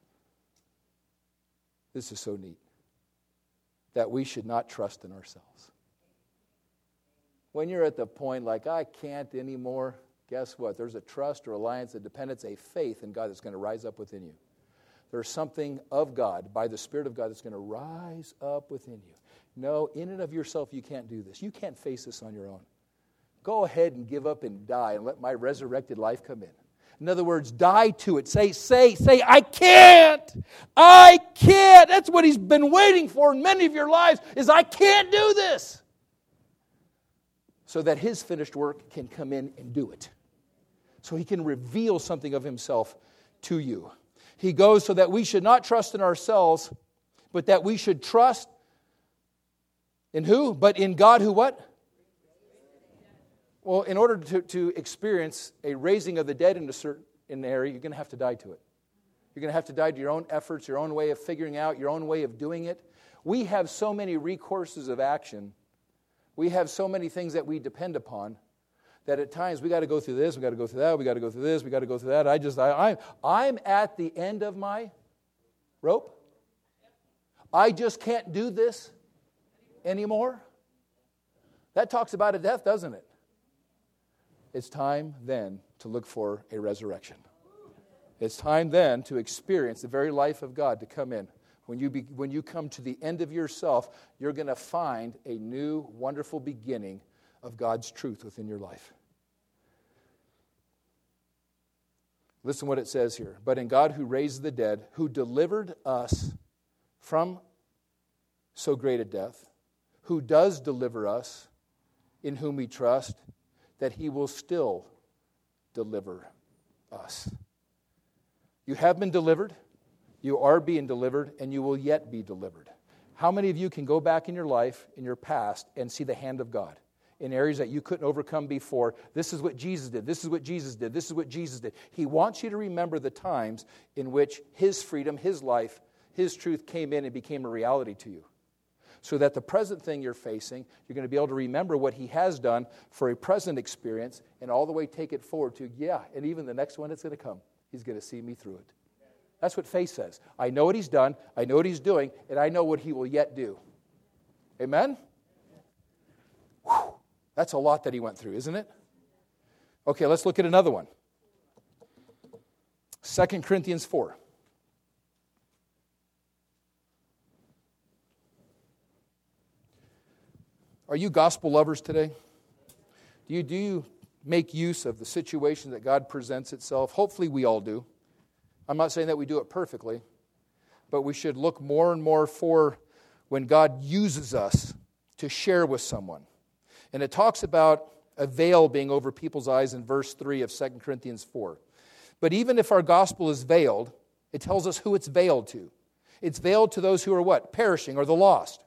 This is so neat. That we should not trust in ourselves. When you're at the point like, I can't anymore, guess what? There's a trust, a reliance, a dependence, a faith in God that's going to rise up within you. There's something of God, by the Spirit of God, that's going to rise up within you. No, in and of yourself, you can't do this. You can't face this on your own. Go ahead and give up and die and let my resurrected life come in. In other words, die to it. Say, say, say, I can't. I can't. That's what he's been waiting for in many of your lives, is I can't do this. So that his finished work can come in and do it. So he can reveal something of himself to you. He goes so that we should not trust in ourselves, but that we should trust in who? But in God who what? Well, in order to, to experience a raising of the dead in a certain area, you're going to have to die to it. You're going to have to die to your own efforts, your own way of figuring out, your own way of doing it. We have so many recourses of action. We have so many things that we depend upon that at times we got to go through this, we got to go through that, we got to go through this, we got to go through that. I just, I, I, I'm at the end of my rope. I just can't do this anymore. That talks about a death, doesn't it? It's time then to look for a resurrection. It's time then to experience the very life of God to come in. When you, be, when you come to the end of yourself, you're going to find a new, wonderful beginning of God's truth within your life. Listen what it says here. But in God who raised the dead, who delivered us from so great a death, who does deliver us, in whom we trust, that he will still deliver us. You have been delivered, you are being delivered, and you will yet be delivered. How many of you can go back in your life, in your past, and see the hand of God in areas that you couldn't overcome before? This is what Jesus did. This is what Jesus did. This is what Jesus did. He wants you to remember the times in which his freedom, his life, his truth came in and became a reality to you. So that the present thing you're facing, you're going to be able to remember what he has done for a present experience and all the way take it forward to, yeah, and even the next one that's going to come, he's going to see me through it. That's what faith says. I know what he's done, I know what he's doing, and I know what he will yet do. Amen? Whew. That's a lot that he went through, isn't it? Okay, let's look at another one. Second Corinthians four. Are you gospel lovers today? Do you, do you make use of the situation that God presents itself? Hopefully we all do. I'm not saying that we do it perfectly, but we should look more and more for when God uses us to share with someone. And it talks about a veil being over people's eyes in verse three of Second Corinthians four. But even if our gospel is veiled, it tells us who it's veiled to. It's veiled to those who are what? Perishing, or the lost.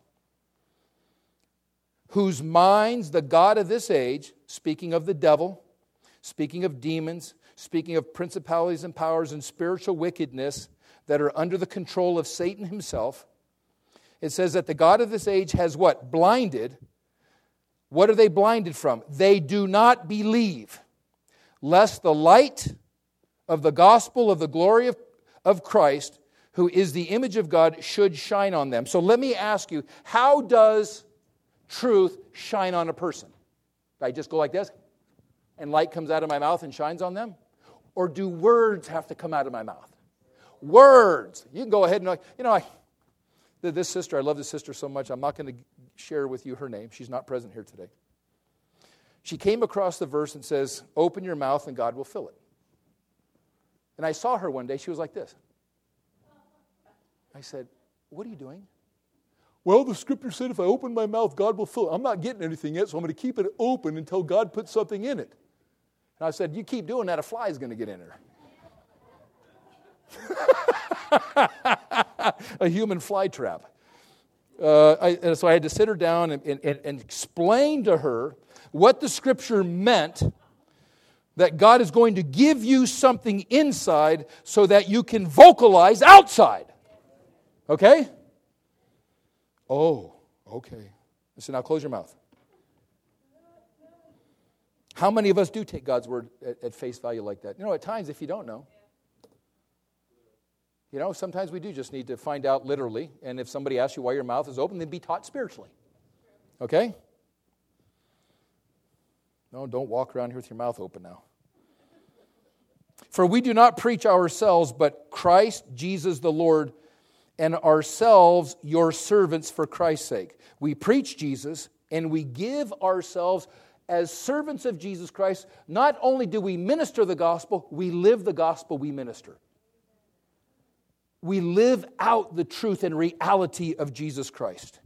Whose minds the God of this age, speaking of the devil, speaking of demons, speaking of principalities and powers and spiritual wickedness that are under the control of Satan himself, it says that the God of this age has what? Blinded. What are they blinded from? They do not believe, lest the light of the gospel of the glory of, of Christ, who is the image of God, should shine on them. So let me ask you, how does truth shine on a person? Do I just go like this and light comes out of my mouth and shines on them? Or do words have to come out of my mouth? Words. You can go ahead and, you know, I, this sister, I love this sister so much, I'm not going to share with you her name. She's not present here today. She came across the verse and says, open your mouth and God will fill it. And I saw her one day, she was like this. I said, what are you doing? Well, the scripture said if I open my mouth, God will fill it. I'm not getting anything yet, so I'm going to keep it open until God puts something in it. And I said, you keep doing that, a fly is going to get in there. A human fly trap. Uh, I, and so I had to sit her down and, and, and explain to her what the scripture meant, that God is going to give you something inside so that you can vocalize outside. Okay? Oh, okay. I said, now close your mouth. How many of us do take God's word at, at face value like that? You know, at times, if you don't know, you know, sometimes we do just need to find out literally. And if somebody asks you why your mouth is open, then be taught spiritually. Okay? No, don't walk around here with your mouth open now. For we do not preach ourselves, but Christ Jesus the Lord, and ourselves your servants for Christ's sake. We preach Jesus, and we give ourselves as servants of Jesus Christ. Not only do we minister the gospel, we live the gospel we minister. We live out the truth and reality of Jesus Christ.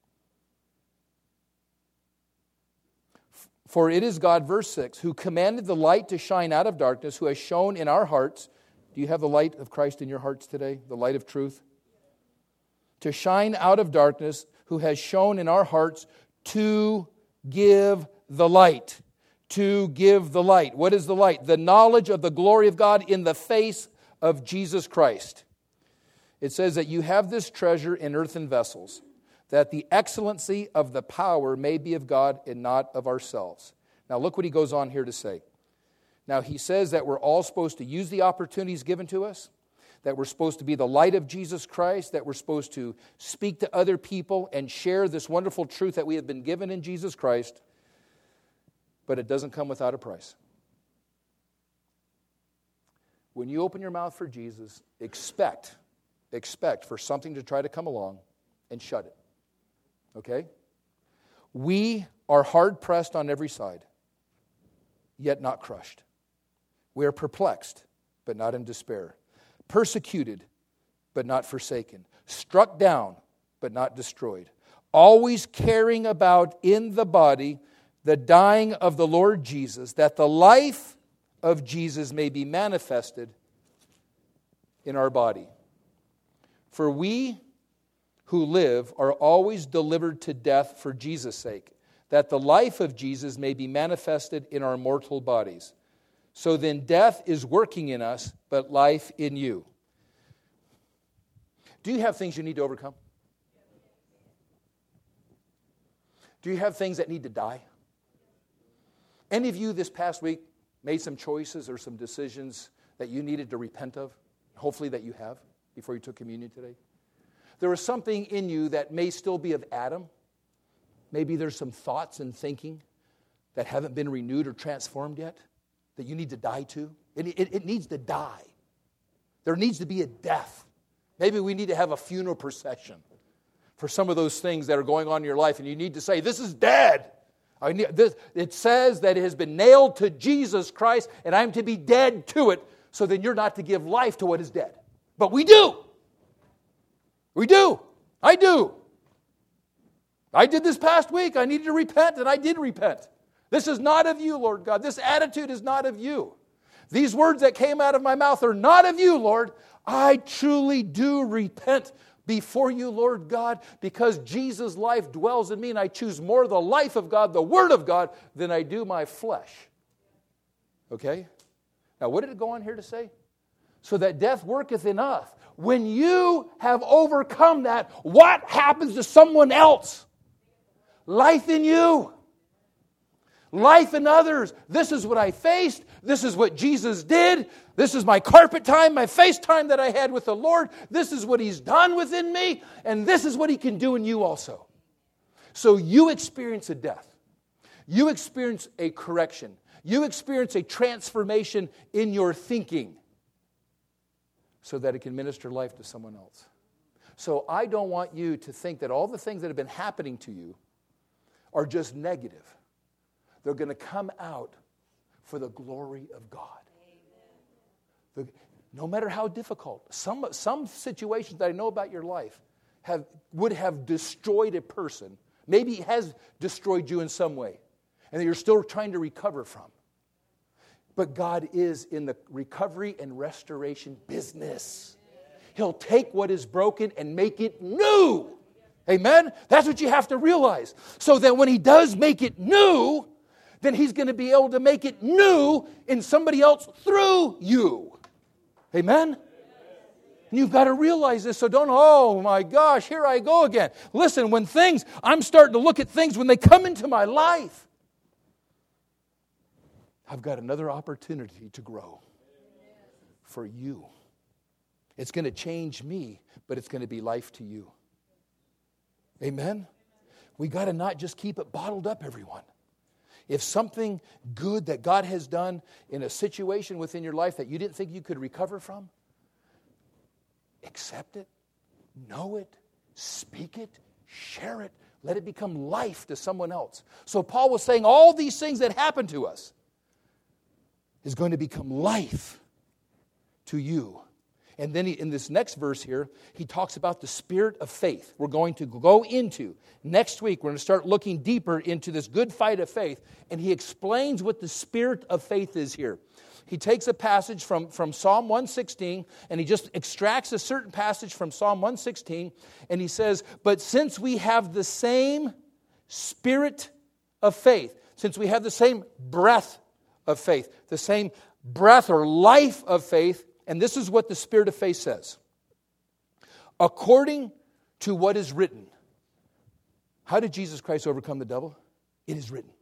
For it is God, verse six, who commanded the light to shine out of darkness, who has shone in our hearts. Do you have the light of Christ in your hearts today? The light of truth? To shine out of darkness, who has shone in our hearts to give the light. To give the light. What is the light? The knowledge of the glory of God in the face of Jesus Christ. It says that you have this treasure in earthen vessels, that the excellency of the power may be of God and not of ourselves. Now look what he goes on here to say. Now he says that we're all supposed to use the opportunities given to us, that we're supposed to be the light of Jesus Christ, that we're supposed to speak to other people and share this wonderful truth that we have been given in Jesus Christ, but it doesn't come without a price. When you open your mouth for Jesus, expect, expect for something to try to come along and shut it. Okay? We are hard-pressed on every side, yet not crushed. We are perplexed, but not in despair. Persecuted, but not forsaken. Struck down, but not destroyed. Always carrying about in the body the dying of the Lord Jesus, that the life of Jesus may be manifested in our body. For we who live are always delivered to death for Jesus' sake, that the life of Jesus may be manifested in our mortal bodies. So then death is working in us, but life in you. Do you have things you need to overcome? Do you have things that need to die? Any of you this past week made some choices or some decisions that you needed to repent of? Hopefully that you have before you took communion today. There was something in you that may still be of Adam. Maybe there's some thoughts and thinking that haven't been renewed or transformed yet, that you need to die to. It, it, it needs to die. There needs to be a death. Maybe we need to have a funeral procession for some of those things that are going on in your life, and you need to say, this is dead. I need, this, it says that it has been nailed to Jesus Christ, and I'm to be dead to it, so then you're not to give life to what is dead. But we do. We do. I do. I did this past week. I needed to repent, and I did repent. This is not of you, Lord God. This attitude is not of you. These words that came out of my mouth are not of you, Lord. I truly do repent before you, Lord God, because Jesus' life dwells in me, and I choose more the life of God, the Word of God, than I do my flesh. Okay? Now, what did it go on here to say? So that death worketh in us. When you have overcome that, what happens to someone else? Life in you. Life in others. This is what I faced. This is what Jesus did. This is my carpet time, my face time that I had with the Lord. This is what He's done within me. And this is what He can do in you also. So you experience a death. You experience a correction. You experience a transformation in your thinking so that it can minister life to someone else. So I don't want you to think that all the things that have been happening to you are just negative. They're going to come out for the glory of God. The, no matter how difficult. Some, some situations that I know about your life have, would have destroyed a person. Maybe it has destroyed you in some way, and that you're still trying to recover from. But God is in the recovery and restoration business. He'll take what is broken and make it new. Amen? That's what you have to realize. So that when He does make it new, then He's going to be able to make it new in somebody else through you. Amen? And you've got to realize this, so don't, oh my gosh, here I go again. Listen, when things, I'm starting to look at things when they come into my life, I've got another opportunity to grow for you. It's going to change me, but it's going to be life to you. Amen? We got to not just keep it bottled up, everyone. If something good that God has done in a situation within your life that you didn't think you could recover from, accept it, know it, speak it, share it. Let it become life to someone else. So Paul was saying all these things that happen to us is going to become life to you. And then he, in this next verse here, he talks about the spirit of faith. We're going to go into, next week, we're going to start looking deeper into this good fight of faith. And he explains what the spirit of faith is here. He takes a passage from, from Psalm one sixteen, and he just extracts a certain passage from Psalm one sixteen, and he says, but since we have the same spirit of faith, since we have the same breath of faith, the same breath or life of faith, and this is what the spirit of faith says. According to what is written. How did Jesus Christ overcome the devil? It is written.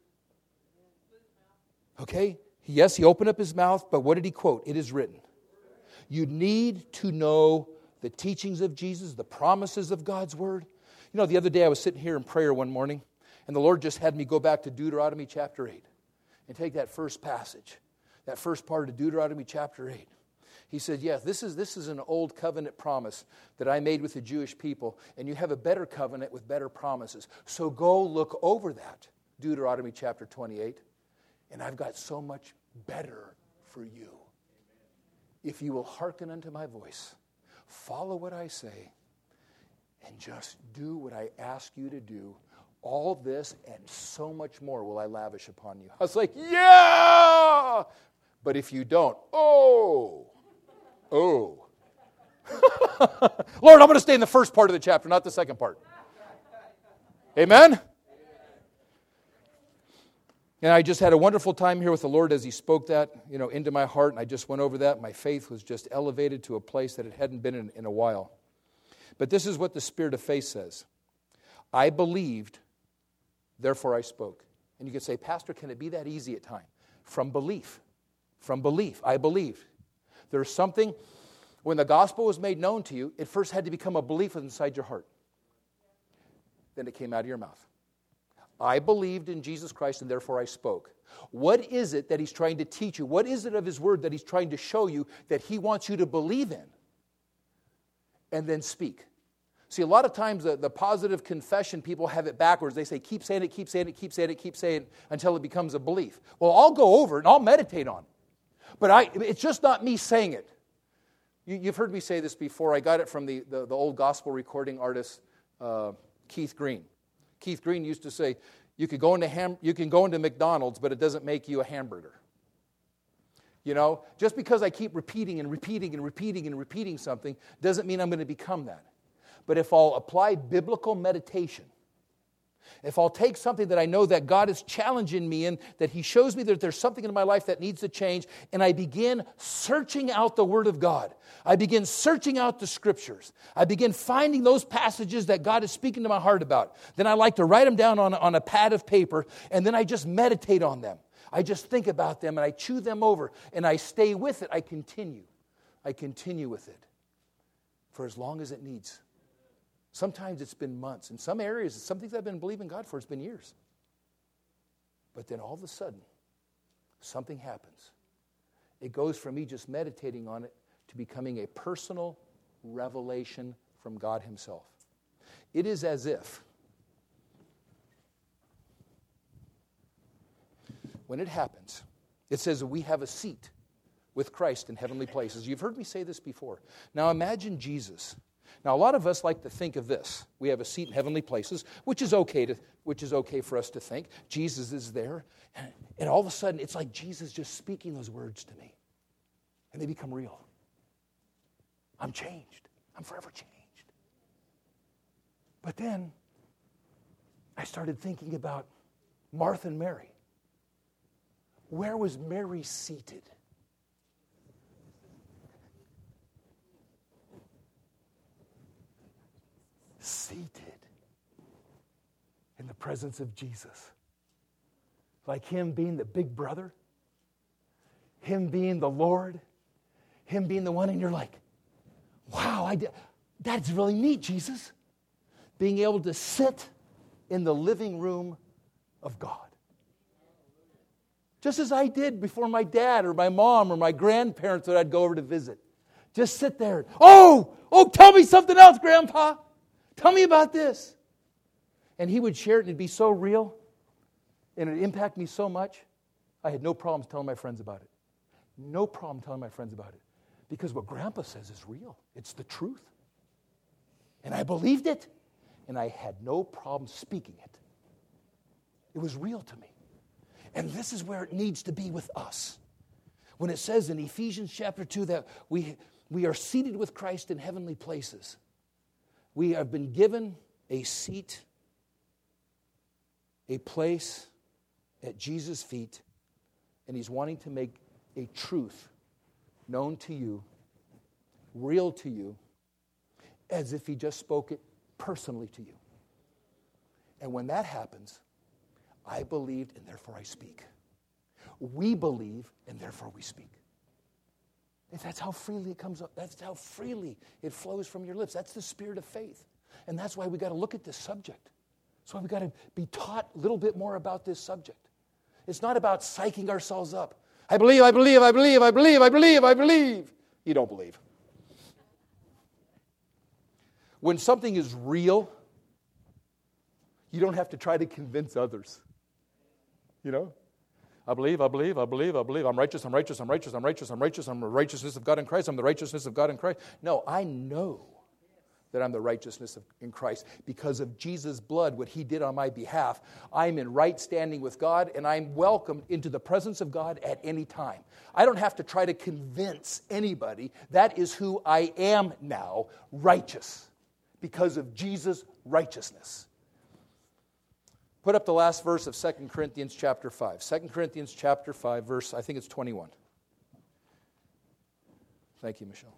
Okay? Yes, he opened up his mouth, but what did he quote? It is written. You need to know the teachings of Jesus, the promises of God's word. You know, the other day I was sitting here in prayer one morning, and the Lord just had me go back to Deuteronomy chapter eight and take that first passage, that first part of Deuteronomy chapter eight. He said, yes, this is, this is an old covenant promise that I made with the Jewish people, and you have a better covenant with better promises. So go look over that, Deuteronomy chapter twenty-eight, and I've got so much better for you. If you will hearken unto my voice, follow what I say, and just do what I ask you to do, all this and so much more will I lavish upon you. I was like, yeah! But if you don't, oh, oh. Lord, I'm going to stay in the first part of the chapter, not the second part. Amen? And I just had a wonderful time here with the Lord as He spoke that, you know, into my heart, and I just went over that. My faith was just elevated to a place that it hadn't been in, in a while. But this is what the spirit of faith says. I believed, therefore I spoke. And you could say, Pastor, can it be that easy at times? From belief. From belief. I believed. There's something, when the gospel was made known to you, it first had to become a belief inside your heart. Then it came out of your mouth. I believed in Jesus Christ and therefore I spoke. What is it that He's trying to teach you? What is it of His word that He's trying to show you that He wants you to believe in? And then speak. See, a lot of times the, the positive confession, people have it backwards. They say, keep saying it, keep saying it, keep saying it, keep saying it, until it becomes a belief. Well, I'll go over it and I'll meditate on it. But I, it's just not me saying it. You, you've heard me say this before. I got it from the, the, the old gospel recording artist, uh, Keith Green. Keith Green used to say, you could go into ham, you can go into McDonald's, but it doesn't make you a hamburger. You know, just because I keep repeating and repeating and repeating and repeating something doesn't mean I'm going to become that. But if I'll apply biblical meditation, if I'll take something that I know that God is challenging me in, that He shows me that there's something in my life that needs to change, and I begin searching out the Word of God. I begin searching out the Scriptures. I begin finding those passages that God is speaking to my heart about. Then I like to write them down on, on a pad of paper, and then I just meditate on them. I just think about them, and I chew them over, and I stay with it. I continue. I continue with it for as long as it needs. Sometimes it's been months. In some areas, some things I've been believing God for, it's been years. But then all of a sudden, something happens. It goes from me just meditating on it to becoming a personal revelation from God Himself. It is as if, when it happens, it says that we have a seat with Christ in heavenly places. You've heard me say this before. Now imagine Jesus. Now, a lot of us like to think of this. We have a seat in heavenly places, which is okay to, which is okay for us to think. Jesus is there. And, and all of a sudden, it's like Jesus just speaking those words to me. And they become real. I'm changed. I'm forever changed. But then, I started thinking about Martha and Mary. Where was Mary seated? Seated in the presence of Jesus. Like him being the big brother, him being the Lord, him being the one, and you're like, wow, I did, that's really neat, Jesus. Being able to sit in the living room of God. Just as I did before my dad or my mom or my grandparents that I'd go over to visit. Just sit there. Oh, oh, tell me something else, Grandpa. Tell me about this. And he would share it and it'd be so real and it'd impact me so much. I had no problems telling my friends about it. No problem telling my friends about it. Because what Grandpa says is real. It's the truth. And I believed it. And I had no problem speaking it. It was real to me. And this is where it needs to be with us. When it says in Ephesians chapter two that we, we are seated with Christ in heavenly places. We have been given a seat, a place at Jesus' feet, and he's wanting to make a truth known to you, real to you, as if he just spoke it personally to you. And when that happens, I believed and therefore I speak. We believe and therefore we speak. And that's how freely it comes up. That's how freely it flows from your lips. That's the spirit of faith. And that's why we got to look at this subject. That's why we got to be taught a little bit more about this subject. It's not about psyching ourselves up. I believe, I believe, I believe, I believe, I believe, I believe. You don't believe. When something is real, you don't have to try to convince others. You know? I believe, I believe, I believe, I believe. I'm righteous, I'm righteous, I'm righteous, I'm righteous, I'm righteous. I'm the righteousness of God in Christ. I'm the righteousness of God in Christ. No, I know that I'm the righteousness of, in Christ. Because of Jesus' blood, what he did on my behalf, I'm in right standing with God, and I'm welcomed into the presence of God at any time. I don't have to try to convince anybody. That is who I am now, righteous, because of Jesus' righteousness. Put up the last verse of Second Corinthians chapter five. Second Corinthians chapter five, verse, I think it's twenty-one. Thank you, Michelle.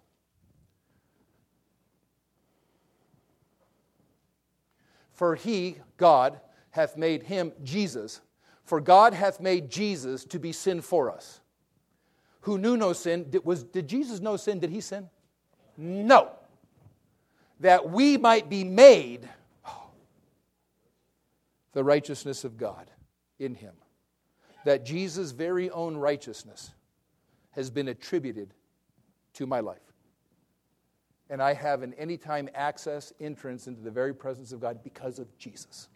For he, God, hath made him, Jesus, for God hath made Jesus to be sin for us. Who knew no sin. Did, was, did Jesus know sin? Did he sin? No. That we might be made the righteousness of God in him. That Jesus' very own righteousness has been attributed to my life. And I have an anytime access, entrance into the very presence of God because of Jesus.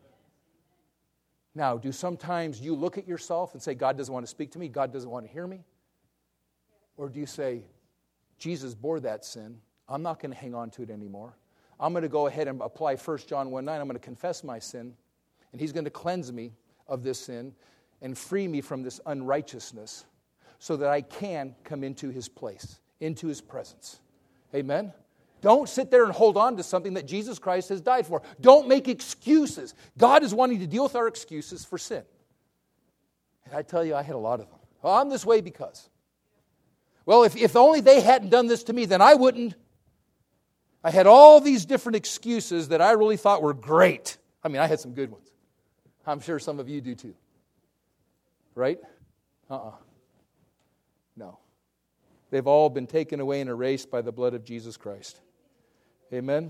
Now, do sometimes you look at yourself and say, God doesn't want to speak to me, God doesn't want to hear me? Or do you say, Jesus bore that sin, I'm not going to hang on to it anymore. I'm going to go ahead and apply First John one nine, I'm going to confess my sin, and he's going to cleanse me of this sin and free me from this unrighteousness so that I can come into his place, into his presence. Amen? Don't sit there and hold on to something that Jesus Christ has died for. Don't make excuses. God is wanting to deal with our excuses for sin. And I tell you, I had a lot of them. Well, I'm this way because. Well, if, if only they hadn't done this to me, then I wouldn't. I had all these different excuses that I really thought were great. I mean, I had some good ones. I'm sure some of you do too. Right? Uh-uh. No. They've all been taken away and erased by the blood of Jesus Christ. Amen?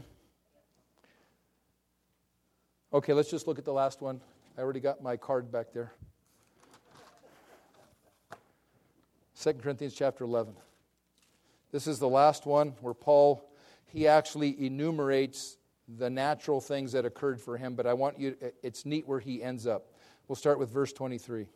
Okay, let's just look at the last one. I already got my card back there. Second Corinthians chapter eleven. This is the last one where Paul, he actually enumerates the natural things that occurred for him, but I want you, it's neat where he ends up. We'll start with verse twenty-three.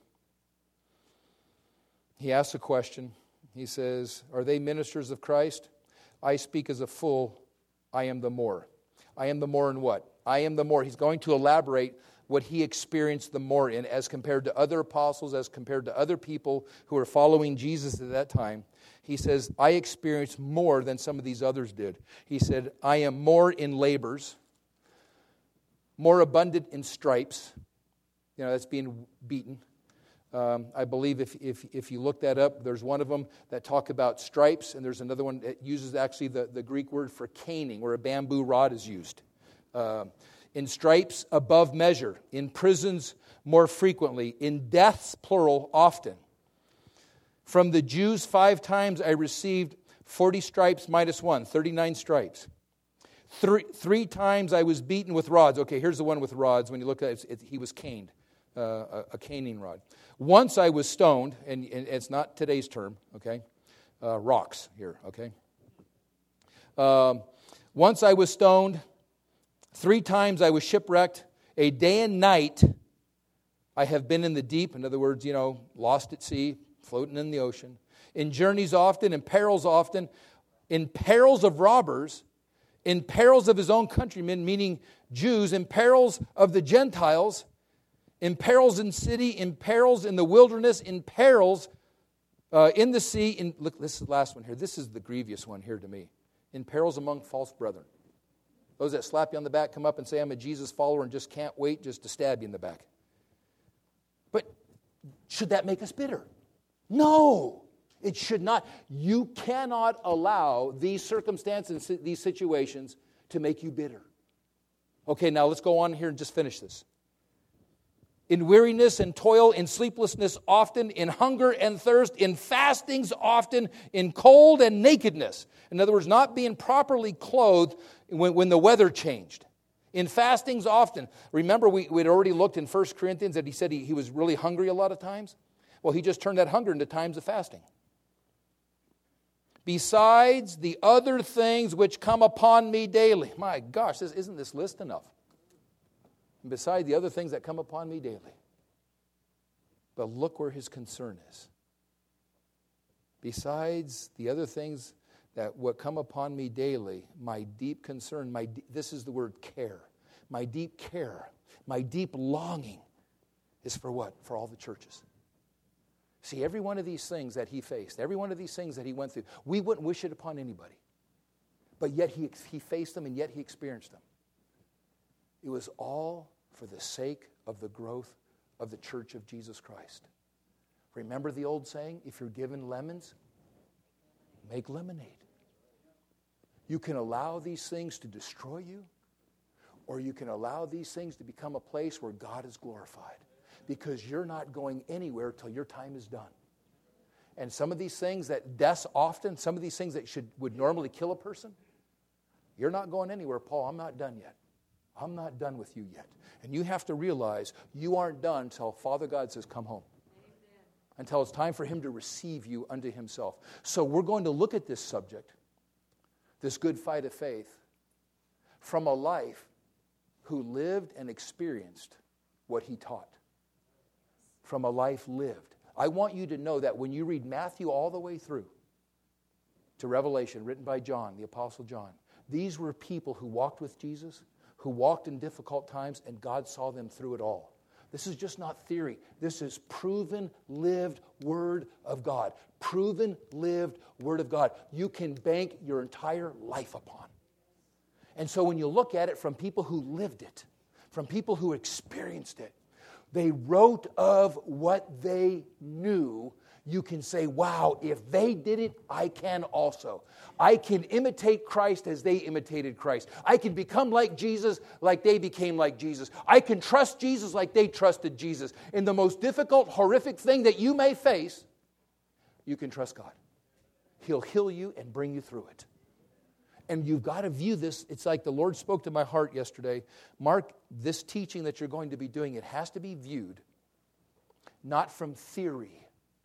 He asks a question. He says, are they ministers of Christ? I speak as a fool, I am the more. I am the more in what? I am the more. He's going to elaborate what he experienced the more in as compared to other apostles, as compared to other people who were following Jesus at that time. He says, I experienced more than some of these others did. He said, I am more in labors, more abundant in stripes. You know, that's being beaten. Um, I believe if, if if you look that up, there's one of them that talk about stripes, and there's another one that uses actually the, the Greek word for caning, where a bamboo rod is used. Uh, in stripes, above measure. In prisons, more frequently. In deaths, plural, often. From the Jews, five times I received forty stripes minus one, thirty-nine stripes. Three, three times I was beaten with rods. Okay, here's the one with rods. When you look at it, it he was caned, uh, a, a caning rod. Once I was stoned, and, and it's not today's term, okay? Uh, rocks here, okay? Um, once I was stoned. Three times I was shipwrecked. A day and night I have been in the deep. In other words, you know, lost at sea, floating in the ocean. In journeys often, in perils often, in perils of robbers, in perils of his own countrymen, meaning Jews, in perils of the Gentiles, in perils in city, in perils in the wilderness, in perils uh, in the sea. In, look, this is the last one here. This is the grievous one here to me. In perils among false brethren. Those that slap you on the back come up and say, I'm a Jesus follower and just can't wait just to stab you in the back. But should that make us bitter? No, it should not. You cannot allow these circumstances, these situations to make you bitter. Okay, now let's go on here and just finish this. In weariness and toil, in sleeplessness often, in hunger and thirst, in fastings often, in cold and nakedness. In other words, not being properly clothed when, when the weather changed. In fastings often. Remember, we had already looked in First Corinthians that he said he, he was really hungry a lot of times? Well, he just turned that hunger into times of fasting. Besides the other things which come upon me daily. My gosh, this, isn't this list enough? And beside the other things that come upon me daily. But look where his concern is. Besides the other things that what come upon me daily, my deep concern, my this is the word care. My deep care, my deep longing is for what? For all the churches. See, every one of these things that he faced, every one of these things that he went through, we wouldn't wish it upon anybody. But yet he, he faced them and yet he experienced them. It was all for the sake of the growth of the church of Jesus Christ. Remember the old saying, if you're given lemons, make lemonade. You can allow these things to destroy you, or you can allow these things to become a place where God is glorified, because you're not going anywhere till your time is done. And some of these things that deaths often, some of these things that should would normally kill a person, you're not going anywhere, Paul. I'm not done yet. I'm not done with you yet. And you have to realize you aren't done until Father God says, come home. Amen. Until it's time for him to receive you unto himself. So we're going to look at this subject, this good fight of faith, from a life who lived and experienced what he taught. From a life lived. I want you to know that when you read Matthew all the way through to Revelation, written by John, the Apostle John, these were people who walked with Jesus, who walked in difficult times, and God saw them through it all. This is just not theory. This is proven, lived Word of God. Proven, lived Word of God. You can bank your entire life upon. And so when you look at it from people who lived it, from people who experienced it, they wrote of what they knew. You can say, wow, if they did it, I can also. I can imitate Christ as they imitated Christ. I can become like Jesus like they became like Jesus. I can trust Jesus like they trusted Jesus. In the most difficult, horrific thing that you may face, you can trust God. He'll heal you and bring you through it. And you've got to view this. It's like the Lord spoke to my heart yesterday. Mark, this teaching that you're going to be doing, it has to be viewed not from theory,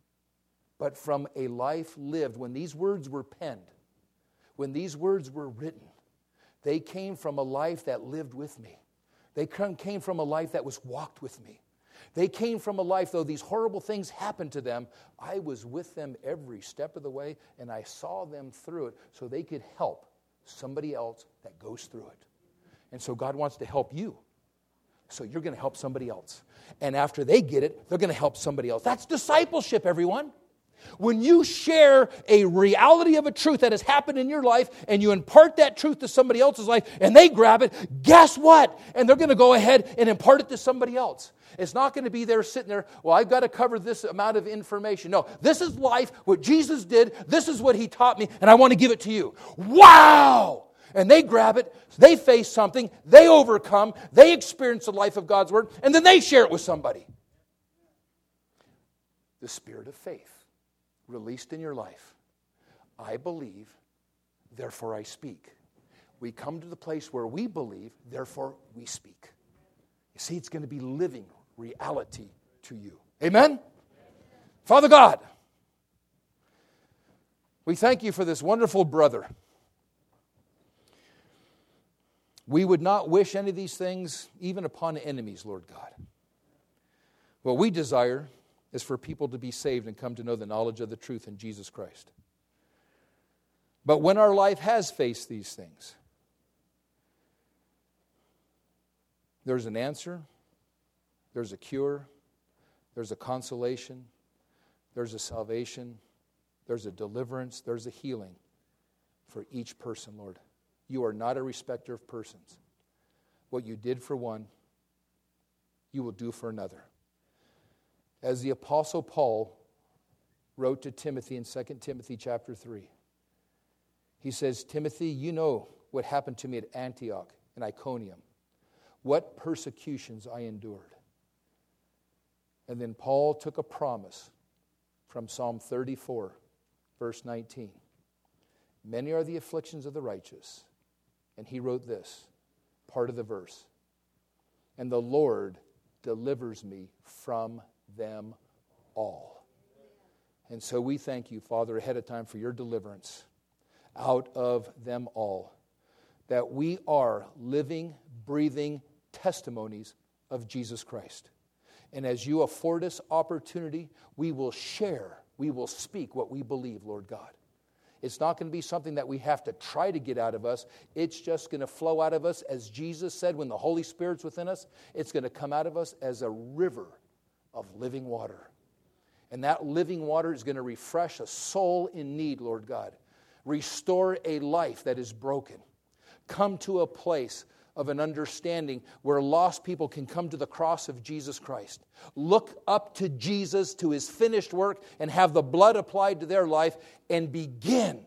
but from a life lived. When these words were penned, when these words were written, they came from a life that lived with me. They came from a life that was walked with me. They came from a life, though these horrible things happened to them, I was with them every step of the way, and I saw them through it so they could help somebody else that goes through it. And so God wants to help you. So you're going to help somebody else. And after they get it, they're going to help somebody else. That's discipleship, everyone. When you share a reality of a truth that has happened in your life and you impart that truth to somebody else's life and they grab it, guess what? And they're going to go ahead and impart it to somebody else. It's not going to be there sitting there, well, I've got to cover this amount of information. No, this is life, what Jesus did, this is what He taught me, and I want to give it to you. Wow! And they grab it, they face something, they overcome, they experience the life of God's Word, and then they share it with somebody. The spirit of faith released in your life. I believe, therefore I speak. We come to the place where we believe, therefore we speak. You see, it's going to be living reality to you. Amen? Father God, we thank you for this wonderful brother. We would not wish any of these things even upon enemies, Lord God. What we desire is for people to be saved and come to know the knowledge of the truth in Jesus Christ. But when our life has faced these things, there's an answer, there's a cure, there's a consolation, there's a salvation, there's a deliverance, there's a healing for each person, Lord. You are not a respecter of persons. What you did for one, you will do for another. As the Apostle Paul wrote to Timothy in Second Timothy chapter three, he says, Timothy, you know what happened to me at Antioch and Iconium, what persecutions I endured. And then Paul took a promise from Psalm thirty-four, verse nineteen. Many are the afflictions of the righteous. And he wrote this, part of the verse. And the Lord delivers me from them all. And so we thank you, Father, ahead of time for your deliverance out of them all. That we are living, breathing testimonies of Jesus Christ. And as you afford us opportunity, we will share, we will speak what we believe, Lord God. It's not going to be something that we have to try to get out of us. It's just going to flow out of us, as Jesus said, when the Holy Spirit's within us, it's going to come out of us as a river of living water. And that living water is going to refresh a soul in need, Lord God. Restore a life that is broken. Come to a place of an understanding where lost people can come to the cross of Jesus Christ. Look up to Jesus, to His finished work, and have the blood applied to their life and begin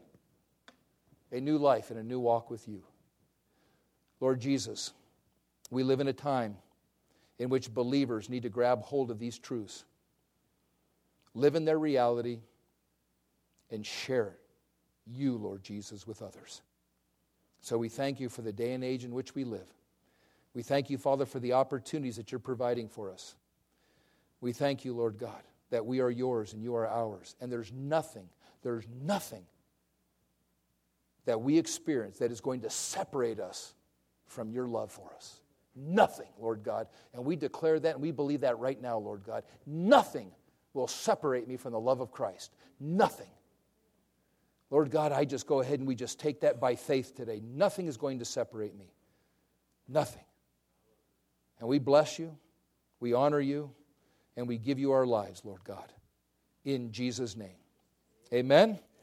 a new life and a new walk with you. Lord Jesus, we live in a time in which believers need to grab hold of these truths, live in their reality, and share you, Lord Jesus, with others. So we thank you for the day and age in which we live. We thank you, Father, for the opportunities that you're providing for us. We thank you, Lord God, that we are yours and you are ours. And there's nothing, there's nothing that we experience that is going to separate us from your love for us. Nothing, Lord God. And we declare that and we believe that right now, Lord God. Nothing will separate me from the love of Christ. Nothing. Lord God, I just go ahead and we just take that by faith today. Nothing is going to separate me. Nothing. And we bless you, we honor you, and we give you our lives, Lord God. In Jesus' name. Amen.